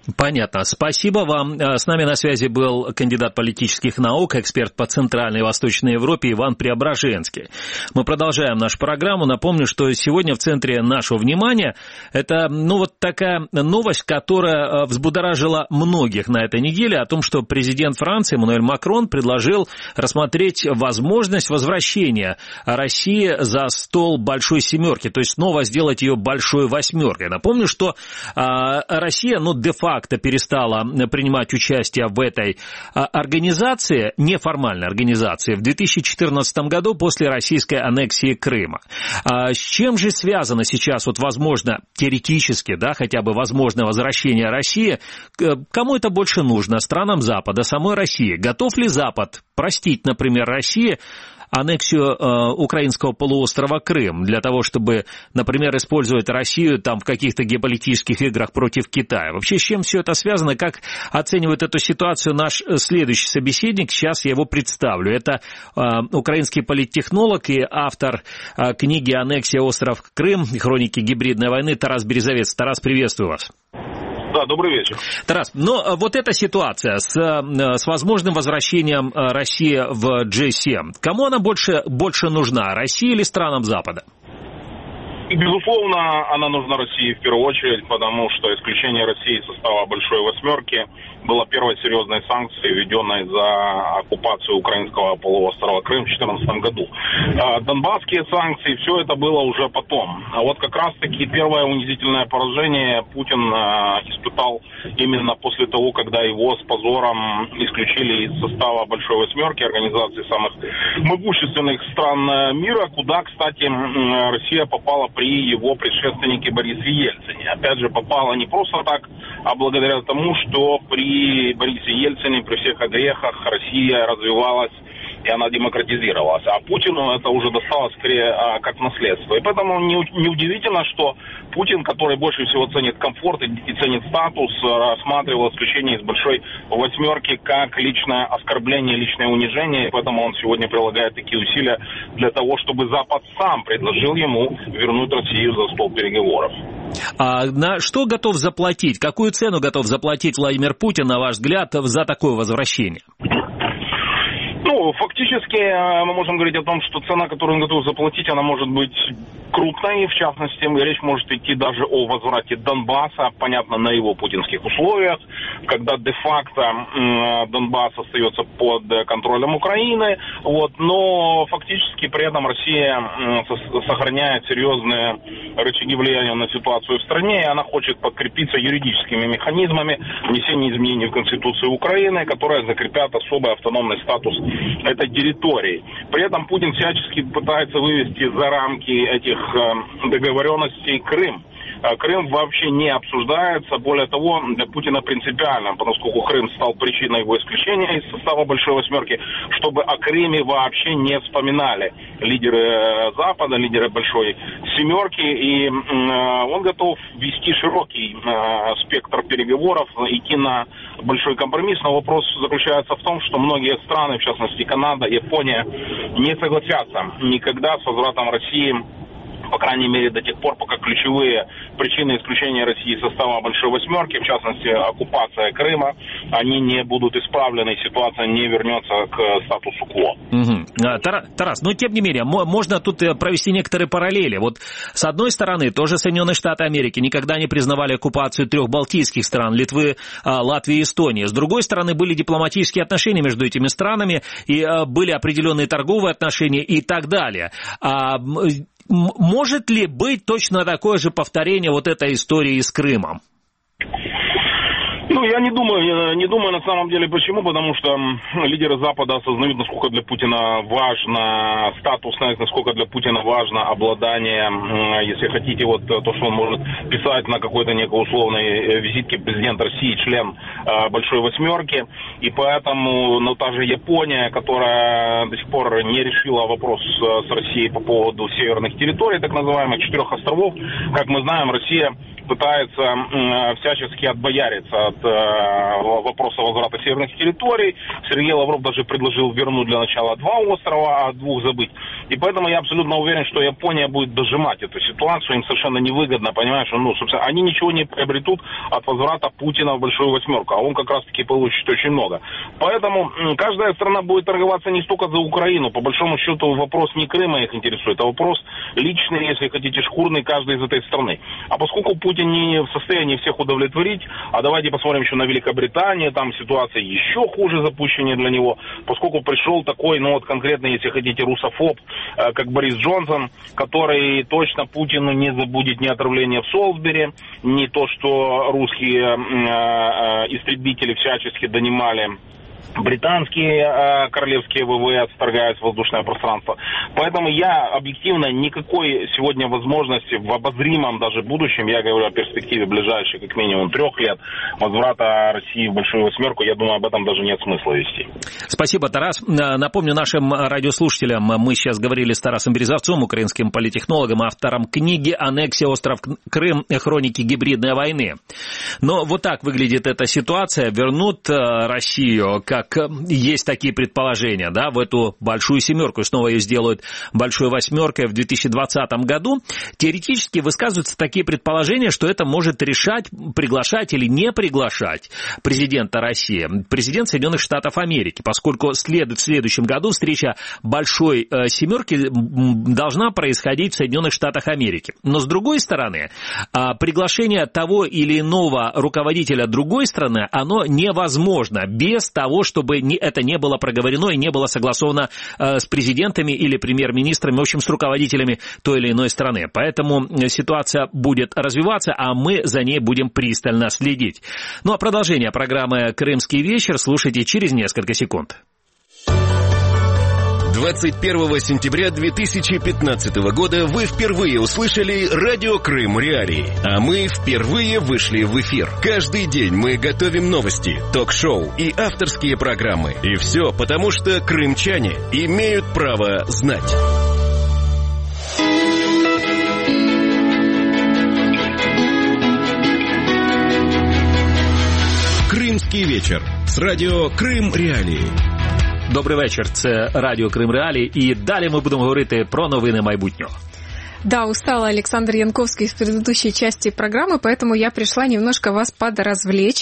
Понятно. Спасибо вам. С нами на связи был кандидат политических наук, эксперт по Центральной и Восточной Европе Иван Преображенский. Мы продолжаем нашу программу. Напомню, что сегодня в центре нашего внимания это, ну, вот такая новость, которая взбудоражила многих на этой неделе, о том, что президент Франции Эммануэль Макрон предложил рассмотреть возможность возвращения России за стол большой семерки, то есть снова сделать ее большой восьмеркой. Напомню, что а, Россия, ну, де-факто перестала принимать участие в этой организации, неформальной организации, в две тысячи четырнадцатом году после российской аннексии Крыма. С чем же связано сейчас, вот, возможно, теоретически, да, хотя бы возможное возвращение России? Кому это больше нужно? Странам Запада, самой России? Готов ли Запад простить, например, России аннексию э, украинского полуострова Крым для того, чтобы, например, использовать Россию там в каких-то геополитических играх против Китая? Вообще, с чем все это связано? Как оценивает эту ситуацию наш следующий собеседник? Сейчас я его представлю. Это э, украинский политтехнолог и автор э, книги «Аннексия остров Крым. Хроники гибридной войны» Тарас Березовец. Тарас, приветствую вас. Да, добрый вечер. Тарас, но вот эта ситуация с, с возможным возвращением России в джи семь, кому она больше, больше нужна, России или странам Запада? Безусловно, она нужна России в первую очередь, потому что исключение России из состава Большой Восьмерки было первой серьезной санкцией, введенной за оккупацию украинского полуострова Крым в две тысячи четырнадцатом году. Донбасские санкции, все это было уже потом. А вот как раз-таки первое унизительное поражение Путин испытал именно после того, когда его с позором исключили из состава Большой Восьмерки, организации самых могущественных стран мира, куда, кстати, Россия попала при его предшественнике Борисе Ельцине. Опять же, попала не просто так, а благодаря тому, что при Борисе Ельцине, при всех огрехах, Россия развивалась и она демократизировалась. А Путину это уже досталось скорее а, как наследство. И поэтому неудивительно, что Путин, который больше всего ценит комфорт и, и ценит статус, рассматривал исключение из Большой Восьмерки как личное оскорбление, личное унижение. И поэтому он сегодня прилагает такие усилия для того, чтобы Запад сам предложил ему вернуть Россию за стол переговоров. А на что готов заплатить? Какую цену готов заплатить Владимир Путин, на ваш взгляд, за такое возвращение? Ну, фактически мы можем говорить о том, что цена, которую он готов заплатить, она может быть крупной. В частности, речь может идти даже о возврате Донбасса, понятно, на его путинских условиях, когда де-факто Донбасс остается под контролем Украины. Вот, но фактически при этом Россия сохраняет серьезные рычаги влияния на ситуацию в стране, и она хочет подкрепиться юридическими механизмами внесения изменений в Конституцию Украины, которые закрепят особый автономный статус этой территории. При этом Путин всячески пытается вывести за рамки этих э, договоренностей Крым. Крым вообще не обсуждается. Более того, для Путина принципиально, поскольку Крым стал причиной его исключения из состава Большой Восьмерки, чтобы о Крыме вообще не вспоминали лидеры Запада, лидеры Большой Семерки. И э, он готов вести широкий э, спектр переговоров, идти на большой компромисс. Но вопрос заключается в том, что многие страны, в частности Канада, Япония, не согласятся никогда с возвратом России, по крайней мере, до тех пор, пока ключевые причины исключения России из состава Большой Восьмерки, в частности, оккупация Крыма, они не будут исправлены, ситуация не вернется к статусу кво. Угу. Тарас, но тем не менее, можно тут провести некоторые параллели. Вот с одной стороны, тоже Соединенные Штаты Америки никогда не признавали оккупацию трех балтийских стран, Литвы, Латвии и Эстонии. С другой стороны, были дипломатические отношения между этими странами, и были определенные торговые отношения и так далее. Может ли быть точно такое же повторение вот этой истории с Крымом? Ну, я не думаю, не думаю на самом деле почему, потому что лидеры Запада осознают, насколько для Путина важно статусность, насколько для Путина важно обладание, если хотите, вот то, что он может писать на какой-то некой условной визитке президент России, член большой восьмерки, и поэтому, ну, та же Япония, которая до сих пор не решила вопрос с Россией по поводу северных территорий, так называемых четырех островов, как мы знаем, Россия пытается э, всячески отбояриться от э, вопроса возврата северных территорий. Сергей Лавров даже предложил вернуть для начала два острова, а двух забыть. И поэтому я абсолютно уверен, что Япония будет дожимать эту ситуацию. Им совершенно невыгодно, понимаешь, ну, собственно, они ничего не приобретут от возврата Путина в большую восьмерку, а он как раз-таки получит очень много. Поэтому э, каждая страна будет торговаться не столько за Украину. По большому счету вопрос не Крыма их интересует, а вопрос личный, если хотите, шкурный каждой из этой страны. А поскольку Путин не в состоянии всех удовлетворить, а давайте посмотрим еще на Великобританию, там ситуация еще хуже запущенная для него, поскольку пришел такой, ну вот конкретно, если хотите, русофоб, э, как Борис Джонсон, который точно Путину не забудет ни отравление в Солсбери, ни то, что русские э, э, истребители всячески донимали британские э, королевские ВВС, вторгаясь в воздушное пространство. Поэтому я объективно никакой сегодня возможности в обозримом даже будущем, я говорю о перспективе ближайшей как минимум трех лет, возврата России в большую восьмерку, я думаю, об этом даже нет смысла вести. Спасибо, Тарас. Напомню нашим радиослушателям, мы сейчас говорили с Тарасом Березовцом, украинским политтехнологом, автором книги «Аннексия остров Крым. Хроники гибридной войны». Но вот так выглядит эта ситуация. Вернут Россию, как есть такие предположения, да, в эту большую семерку, и снова ее сделают большой восьмеркой в две тысячи двадцатом году. Теоретически высказываются такие предположения, что это может решать, приглашать или не приглашать президента России, президент Соединенных Штатов Америки, поскольку след, в следующем году встреча большой э, семерки должна происходить в Соединенных Штатах Америки. Но с другой стороны, э, приглашение того или иного руководителя другой страны, оно невозможно без того, чтобы не, это не было проговорено и не было согласовано э, с президентами или премьер-министрами, в общем, с руководителями той или иной страны. Поэтому ситуация будет развиваться, а мы за ней будем пристально следить. Ну а продолжение программы «Крымский вечер» слушайте через несколько секунд. двадцать первого сентября две тысячи пятнадцатого года вы впервые услышали радио Крым Реалии, а мы впервые вышли в эфир. Каждый день мы готовим новости, ток-шоу и авторские программы. И все потому, что крымчане имеют право знать. Крымский вечер с радіо Крим Реалії. Добрий вечір, це Радіо Крим Реалії, і далі ми будемо говорити про новини майбутнього. Да, устала Александр Янковский в предыдущей части программы, поэтому я пришла немножко вас подразвлечь.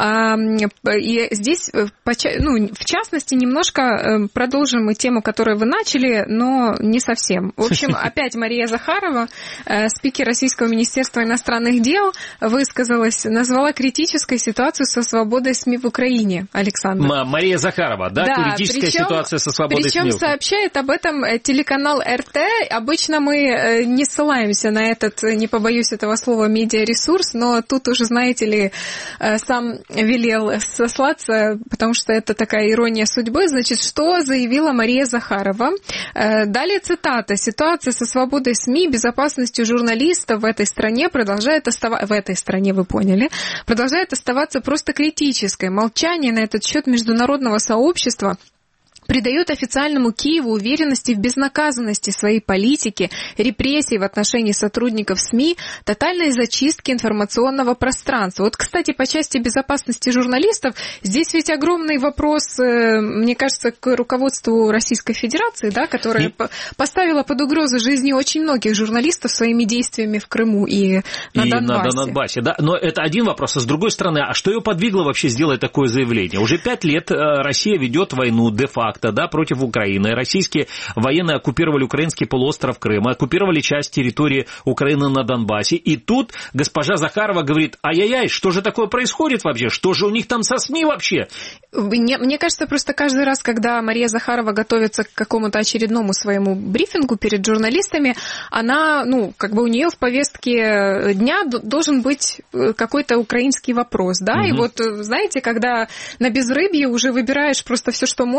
И здесь, ну, в частности, немножко продолжим мы тему, которую вы начали, но не совсем. В общем, опять Мария Захарова, спикер Российского министерства иностранных дел, высказалась, назвала критической ситуацию со свободой СМИ в Украине, Александр. М- Мария Захарова, да? да критическая причем, ситуация со свободой причем СМИ. Причем сообщает об этом телеканал эр тэ. Обычно мы не ссылаемся на этот, не побоюсь этого слова, медиаресурс, но тут уже, знаете ли, сам велел сослаться, потому что это такая ирония судьбы. Значит, что заявила Мария Захарова? Далее цитата. «Ситуация со свободой СМИ, безопасностью журналистов в этой стране продолжает оставаться...» В этой стране, вы поняли. Продолжает оставаться просто критической. Молчание на этот счет международного сообщества придает официальному Киеву уверенности в безнаказанности своей политики, репрессий в отношении сотрудников СМИ, тотальной зачистки информационного пространства. Вот, кстати, по части безопасности журналистов, здесь ведь огромный вопрос, мне кажется, к руководству Российской Федерации, да, которое и... поставило под угрозу жизни очень многих журналистов своими действиями в Крыму и на и Донбассе. На Донбассе, да. Но это один вопрос. А с другой стороны, а что ее подвигло вообще сделать такое заявление? Уже пять лет Россия ведет войну де-факто, да, против Украины. Российские военные оккупировали украинский полуостров Крым, оккупировали часть территории Украины на Донбассе. И тут госпожа Захарова говорит: ай-яй-яй, что же такое происходит вообще? Что же у них там со СМИ вообще? Мне, мне кажется, просто каждый раз, когда Мария Захарова готовится к какому-то очередному своему брифингу перед журналистами, она, ну, как бы у нее в повестке дня должен быть какой-то украинский вопрос, да, угу. И вот, знаете, когда на безрыбье уже выбираешь просто все, что можно, и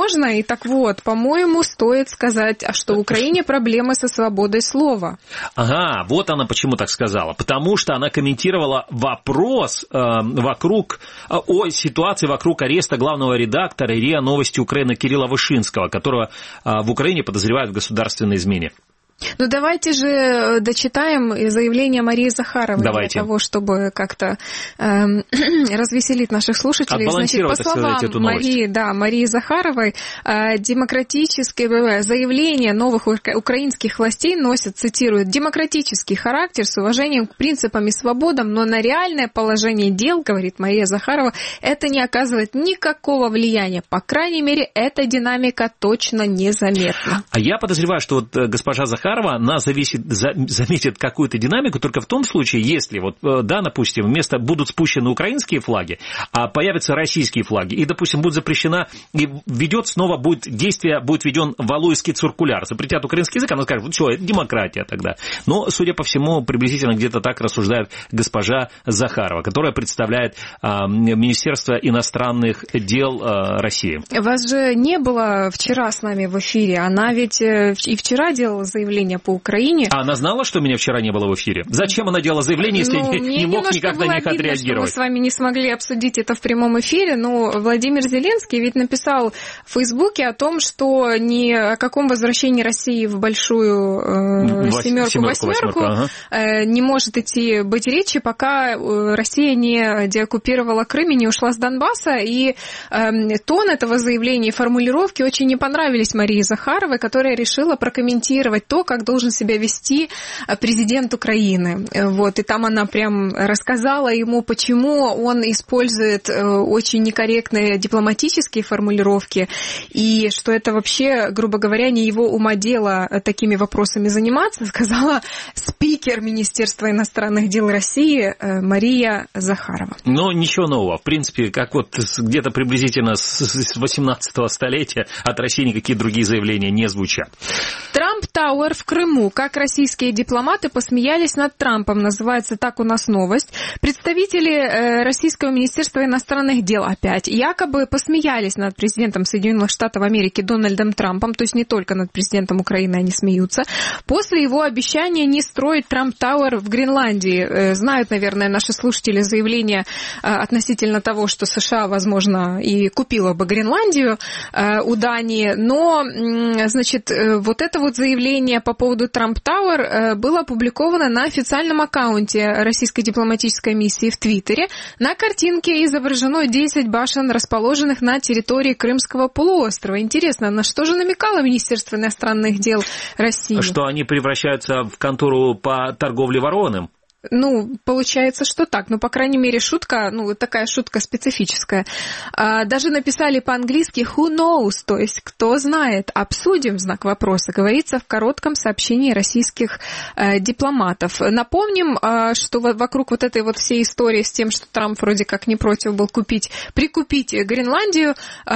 Так вот, по-моему, стоит сказать, а что в Украине проблемы со свободой слова. Ага, вот она почему так сказала. Потому что она комментировала вопрос э, вокруг, э, о ситуации вокруг ареста главного редактора РИА «Новости Украины» Кирилла Вышинского, которого э, в Украине подозревают в государственной измене. Ну, давайте же дочитаем заявление Марии Захаровой давайте. Для того, чтобы как-то э, развеселить наших слушателей. Значит, по словам эту Марии, да, Марии Захаровой, э, демократическое заявление новых украинских властей носит, цитирую, демократический характер с уважением к принципам и свободам, но на реальное положение дел, говорит Мария Захарова, это не оказывает никакого влияния. По крайней мере, эта динамика точно незаметна. А я подозреваю, что вот госпожа Захарова она зависит, за, заметит какую-то динамику только в том случае, если, вот, да, допустим, вместо будут спущены украинские флаги, а появятся российские флаги, и, допустим, будет запрещена, и ведет снова, будет действие, будет введен валуйский циркуляр, запретят украинский язык, она скажет, вот все, это демократия тогда. Но, судя по всему, приблизительно где-то так рассуждает госпожа Захарова, которая представляет а, Министерство иностранных дел а, России. Вас же не было вчера с нами в эфире, она ведь и вчера делала заявление по Украине. А она знала, что меня вчера не было в эфире? Зачем она делала заявление, если ну, не, не мог никак на них обидно, отреагировать? Что мы с вами не смогли обсудить это в прямом эфире, но Владимир Зеленский ведь написал в Фейсбуке о том, что ни о каком возвращении России в большую э, семерку-восьмерку ага. э, не может идти быть речи, пока Россия не деоккупировала Крым и не ушла с Донбасса. И э, тон этого заявления и формулировки очень не понравились Марии Захаровой, которая решила прокомментировать то, как должен себя вести президент Украины. Вот, и там она прям рассказала ему, почему он использует очень некорректные дипломатические формулировки, и что это вообще, грубо говоря, не его ума дело такими вопросами заниматься, сказала спикер Министерства иностранных дел России Мария Захарова. Но ничего нового. В принципе, как вот где-то приблизительно с восемнадцатого столетия от России никакие другие заявления не звучат. Трамп Тауэр в Крыму. Как российские дипломаты посмеялись над Трампом. Называется так у нас новость. Представители Российского Министерства иностранных дел опять якобы посмеялись над президентом Соединенных Штатов Америки Дональдом Трампом. То есть не только над президентом Украины они смеются. После его обещания не строить Трамп Тауэр в Гренландии. Знают, наверное, наши слушатели заявление относительно того, что США, возможно, и купила бы Гренландию у Дании. Но, значит, вот это вот заявление по поводу Трамп Тауэр было опубликовано на официальном аккаунте российской дипломатической миссии в Твиттере. На картинке изображено десять башен, расположенных на территории Крымского полуострова. Интересно, на что же намекало Министерство иностранных дел России? Что они превращаются в контору по торговле вороным? Ну, получается, что так. Ну, по крайней мере, шутка, ну, такая шутка специфическая. А, даже написали по-английски who knows, то есть кто знает. Обсудим, знак вопроса, говорится в коротком сообщении российских э, дипломатов. Напомним, э, что вокруг вот этой вот всей истории с тем, что Трамп вроде как не против был купить, прикупить Гренландию,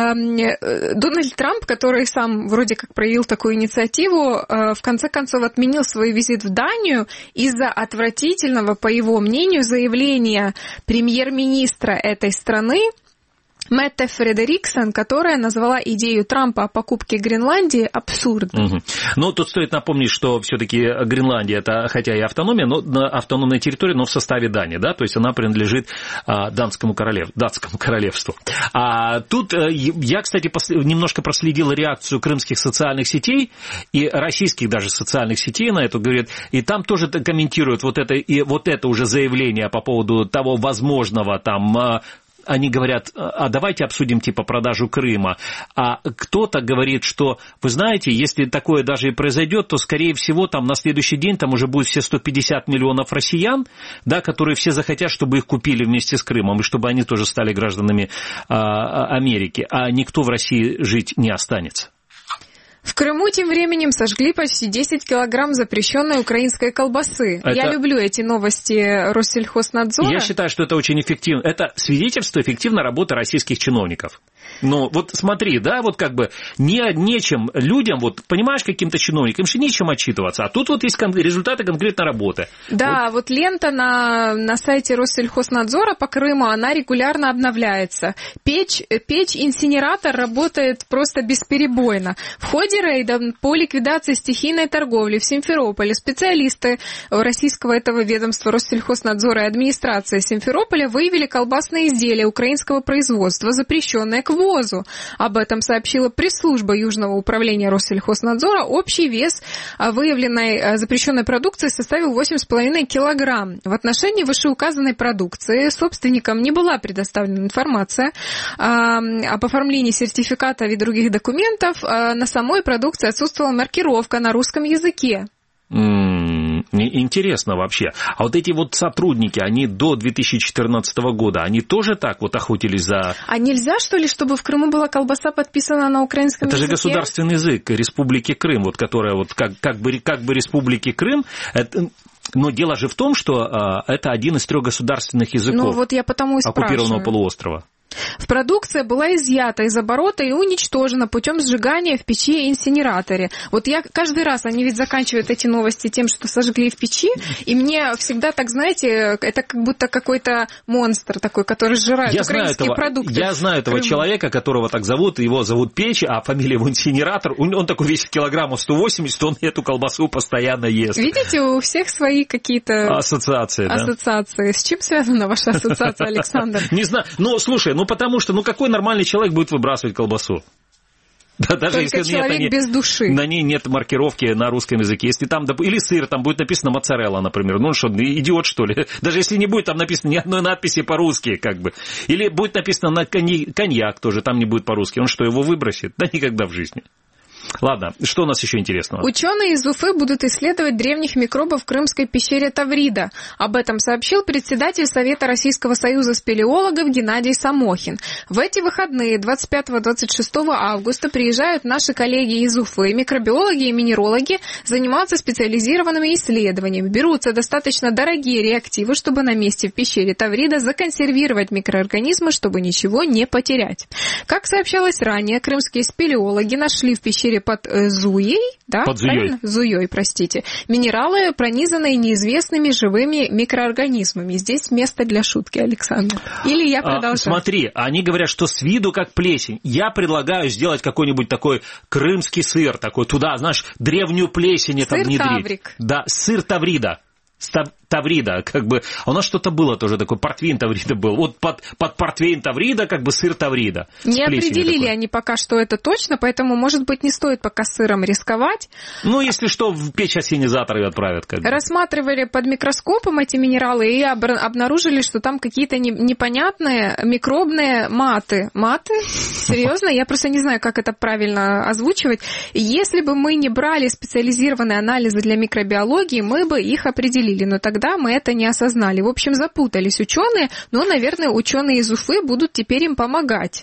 э, Дональд Трамп, который сам вроде как проявил такую инициативу, э, в конце концов отменил свой визит в Данию из-за отвратительного, по его мнению, заявления премьер-министра этой страны Метте Фредериксон, которая назвала идею Трампа о покупке Гренландии абсурдной. Угу. Ну, тут стоит напомнить, что все-таки Гренландия, это хотя и автономия, но автономная территория, но в составе Дании, да, то есть она принадлежит а, Данскому королев, датскому королевству. А тут я, кстати, немножко проследил реакцию крымских социальных сетей и российских даже социальных сетей на это, говорят, и там тоже комментируют вот это, и вот это уже заявление по поводу того возможного там... Они говорят, а давайте обсудим типа продажу Крыма. А кто-то говорит, что, вы знаете, если такое даже и произойдет, то, скорее всего, там на следующий день там уже будет все сто пятьдесят миллионов россиян, да, которые все захотят, чтобы их купили вместе с Крымом, и чтобы они тоже стали гражданами а, Америки. А никто в России жить не останется. В Крыму тем временем сожгли почти десять килограмм запрещенной украинской колбасы. Это... Я люблю эти новости Россельхознадзора. Я считаю, что это очень эффективно. Это свидетельство эффективной работы российских чиновников. Ну, вот смотри, да, вот как бы не, нечем людям, вот понимаешь, каким-то чиновникам, им же нечем отчитываться, а тут вот есть кон- результаты конкретной работы. Да, вот, вот лента на, на сайте Россельхознадзора по Крыму, она регулярно обновляется. Печь, печь-инсинератор работает просто бесперебойно. В ходе рейда по ликвидации стихийной торговли в Симферополе специалисты российского этого ведомства Россельхознадзора и администрации Симферополя выявили колбасные изделия украинского производства, запрещенные к ввозу. Об этом сообщила пресс-служба Южного управления Россельхознадзора. Общий вес выявленной запрещенной продукции составил восемь с половиной килограмм. В отношении вышеуказанной продукции собственникам не была предоставлена информация об оформлении сертификата и других документов. На самой продукции отсутствовала маркировка на русском языке. Интересно вообще. А вот эти вот сотрудники, они до две тысячи четырнадцатого года, они тоже так вот охотились за... А нельзя, что ли, чтобы в Крыму была колбаса подписана на украинском это языке? Это же государственный язык Республики Крым, вот которая вот как, как, бы, как бы Республики Крым... Это... Но дело же в том, что а, это один из трех государственных языков ну, вот я потому и оккупированного полуострова. В продукция была изъята из оборота и уничтожена путем сжигания в печи и инсинераторе. Вот я каждый раз, они ведь заканчивают эти новости тем, что сожгли в печи, и мне всегда так, знаете, это как будто какой-то монстр такой, который сжирает я украинские этого, продукты. Я знаю этого человека, которого так зовут, его зовут Печь, а фамилия его инсинератор, он, он такой весит килограммов сто восемьдесят, он эту колбасу постоянно ест. Видите, у всех свои какие-то... Ассоциации, да. Ассоциации. С чем связана ваша ассоциация, Александр? Не знаю, но слушай, ну потому что, ну какой нормальный человек будет выбрасывать колбасу? Да, даже только если человек нет, без души. На ней нет маркировки на русском языке. Если там, или сыр, там будет написано моцарелла, например. Ну что, идиот, что ли? Даже если не будет там написано ни одной надписи по-русски, как бы. Или будет написано на коньяк тоже, там не будет по-русски. Он что, его выбросит? Да никогда в жизни. Ладно, что у нас еще интересного? Ученые из Уфы будут исследовать древних микробов в крымской пещере Таврида. Об этом сообщил председатель Совета Российского союза спелеологов Геннадий Самохин. В эти выходные двадцать пятого — двадцать шестого августа приезжают наши коллеги из Уфы, микробиологи и минерологи, заниматься специализированными исследованиями. Берутся достаточно дорогие реактивы, чтобы на месте в пещере Таврида законсервировать микроорганизмы, чтобы ничего не потерять. Как сообщалось ранее, крымские спелеологи нашли в пещере под Зуей, да, под Зуей. Зуей, простите, минералы, пронизанные неизвестными живыми микроорганизмами. Здесь место для шутки, Александр. Или я продолжаю? А, смотри, они говорят, что с виду как плесень. Я предлагаю сделать какой-нибудь такой крымский сыр, такой туда, знаешь, древнюю плесень это внедрить. Сыр Таврик. Да, сыр Таврида. Таврида, как бы, у нас что-то было тоже такое, портвейн Таврида был, вот под, под портвейн Таврида, как бы сыр Таврида. Не определили такой. Они пока, что это точно, поэтому, может быть, не стоит пока сыром рисковать. Ну, если что, в печь ассенизатор ее отправят. Как бы. Рассматривали под микроскопом эти минералы и обнаружили, что там какие-то непонятные микробные маты. Маты? Серьезно? Я просто не знаю, как это правильно озвучивать. Если бы мы не брали специализированные анализы для микробиологии, мы бы их определили, но тогда Тогда мы это не осознали. В общем, запутались ученые, но, наверное, ученые из Уфы будут теперь им помогать.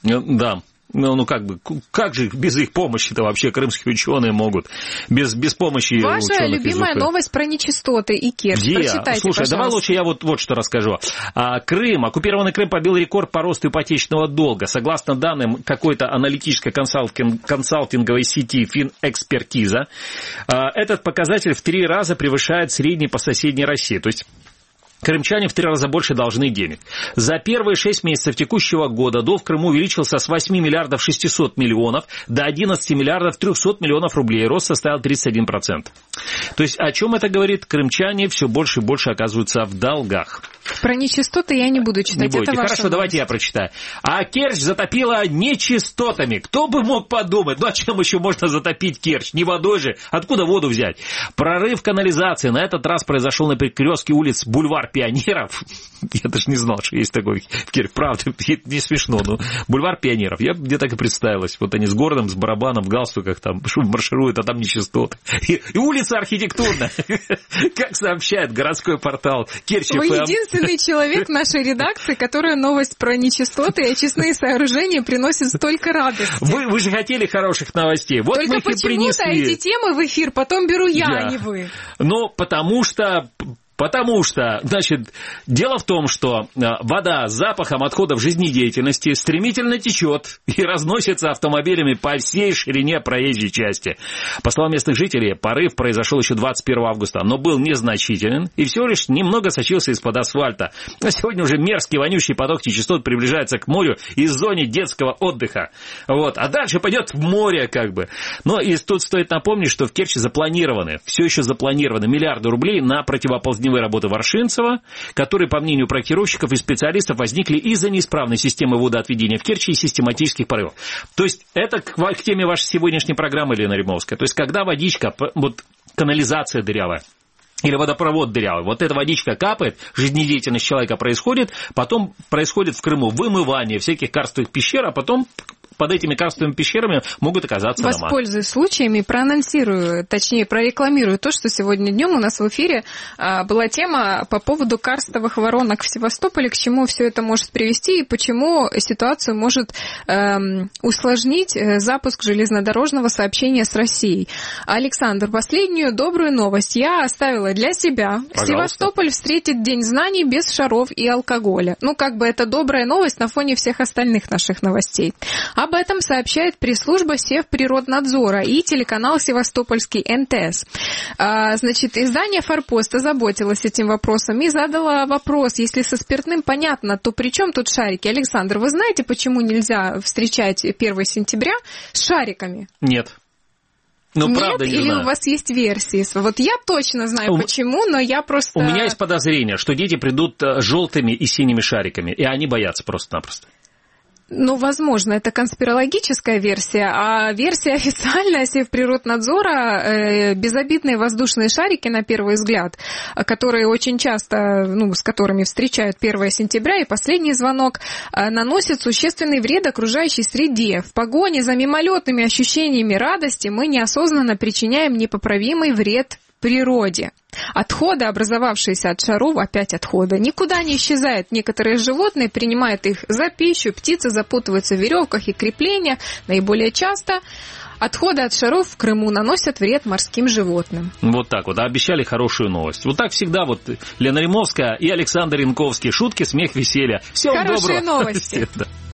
Да. Ну, ну как бы, как же без их помощи-то вообще крымские ученые могут? Без, без помощи Ваша ученых любимая из Уфы. Новость про нечистоты и керчь. Где? Прочитайте, Слушай, пожалуйста. давай лучше я вот, вот что расскажу. А, Крым, оккупированный Крым побил рекорд по росту ипотечного долга. Согласно данным какой-то аналитической консалтинг, консалтинговой сети Финэкспертиза, а, этот показатель в три раза превышает средний по соседней России. То есть крымчане в три раза больше должны денег. За первые шесть месяцев текущего года долг в Крыму увеличился с восьми миллиардов шестисот миллионов до одиннадцати миллиардов трехсот миллионов рублей. Рост составил тридцать один процент. То есть о чем это говорит? Крымчане все больше и больше оказываются в долгах. Про нечистоты я не буду читать. Не это Хорошо, новость. Давайте я прочитаю. А Керчь затопила нечистотами. Кто бы мог подумать? Ну, а чем еще можно затопить Керчь? Не водой же. Откуда воду взять? Прорыв канализации на этот раз произошел на перекрестке улиц Бульвар Пионеров. Я даже не знал, что есть такой в Керчь. Правда, не смешно, но Бульвар Пионеров. Я мне так и представилось. Вот они с городом, с барабаном, в галстуках там маршируют, а там нечистоты. И, и улица архитектурная. Как сообщает городской портал Керчь эф эм. Вы единственный человек в нашей редакции, которая новость про нечистоты и очистные сооружения приносит столько радости. Вы, вы же хотели хороших новостей. Вот только мы их и принесли. Только почему-то эти темы в эфир потом беру я, да. а не вы. Ну, потому что... Потому что, значит, дело в том, что вода с запахом отходов жизнедеятельности стремительно течет и разносится автомобилями по всей ширине проезжей части. По словам местных жителей, порыв произошел еще двадцать первого августа, но был незначителен и всего лишь немного сочился из-под асфальта. А сегодня уже мерзкий, вонючий поток нечистот приближается к морю из зоны детского отдыха. Вот. А дальше пойдет в море, как бы. Но и тут стоит напомнить, что в Керчи запланированы, все еще запланированы миллиарды рублей на противоползневые работы Варшинцева, которые, по мнению проектировщиков и специалистов, возникли из-за неисправной системы водоотведения в Керчи и систематических порывов. То есть это к, к теме вашей сегодняшней программы, Елена Римовская. То есть когда водичка, вот канализация дырявая, или водопровод дырявый. Вот эта водичка капает, жизнедеятельность человека происходит, потом происходит в Крыму вымывание всяких карстовых пещер, а потом под этими карстовыми пещерами могут оказаться дома. Воспользуюсь случаем и проанонсирую, точнее, прорекламирую то, что сегодня днем у нас в эфире была тема по поводу карстовых воронок в Севастополе, к чему все это может привести и почему ситуацию может эм, усложнить запуск железнодорожного сообщения с Россией. Александр, последнюю добрую новость я оставила для себя. Пожалуйста. Севастополь встретит День знаний без шаров и алкоголя. Ну, как бы это добрая новость на фоне всех остальных наших новостей. Об этом сообщает пресс-служба Севприроднадзора и телеканал Севастопольский эн тэ эс. А, значит, издание «Форпост» озаботилось этим вопросом и задало вопрос, если со спиртным понятно, то при чем тут шарики? Александр, вы знаете, почему нельзя встречать первого сентября с шариками? Нет. Ну, Нет, правда, не или знаю. У вас есть версии? Вот я точно знаю, у... почему, но я просто... У меня есть подозрение, что дети придут желтыми и синими шариками, и они боятся просто-напросто. Ну, возможно, это конспирологическая версия, а версия официальная Севприроднадзора э, безобидные воздушные шарики, на первый взгляд, которые очень часто, ну, с которыми встречают первого сентября, и последний звонок, э, наносят существенный вред окружающей среде. В погоне за мимолетными ощущениями радости мы неосознанно причиняем непоправимый вред природе. Отходы, образовавшиеся от шаров, опять отходы, никуда не исчезают. Некоторые животные принимают их за пищу, птицы запутываются в веревках и креплениях. Наиболее часто отходы от шаров в Крыму наносят вред морским животным. Вот так вот, обещали хорошую новость. Вот так всегда вот Лена Римовская и Александр Янковский. Шутки, смех, веселье. Всего доброго. Хорошие новости.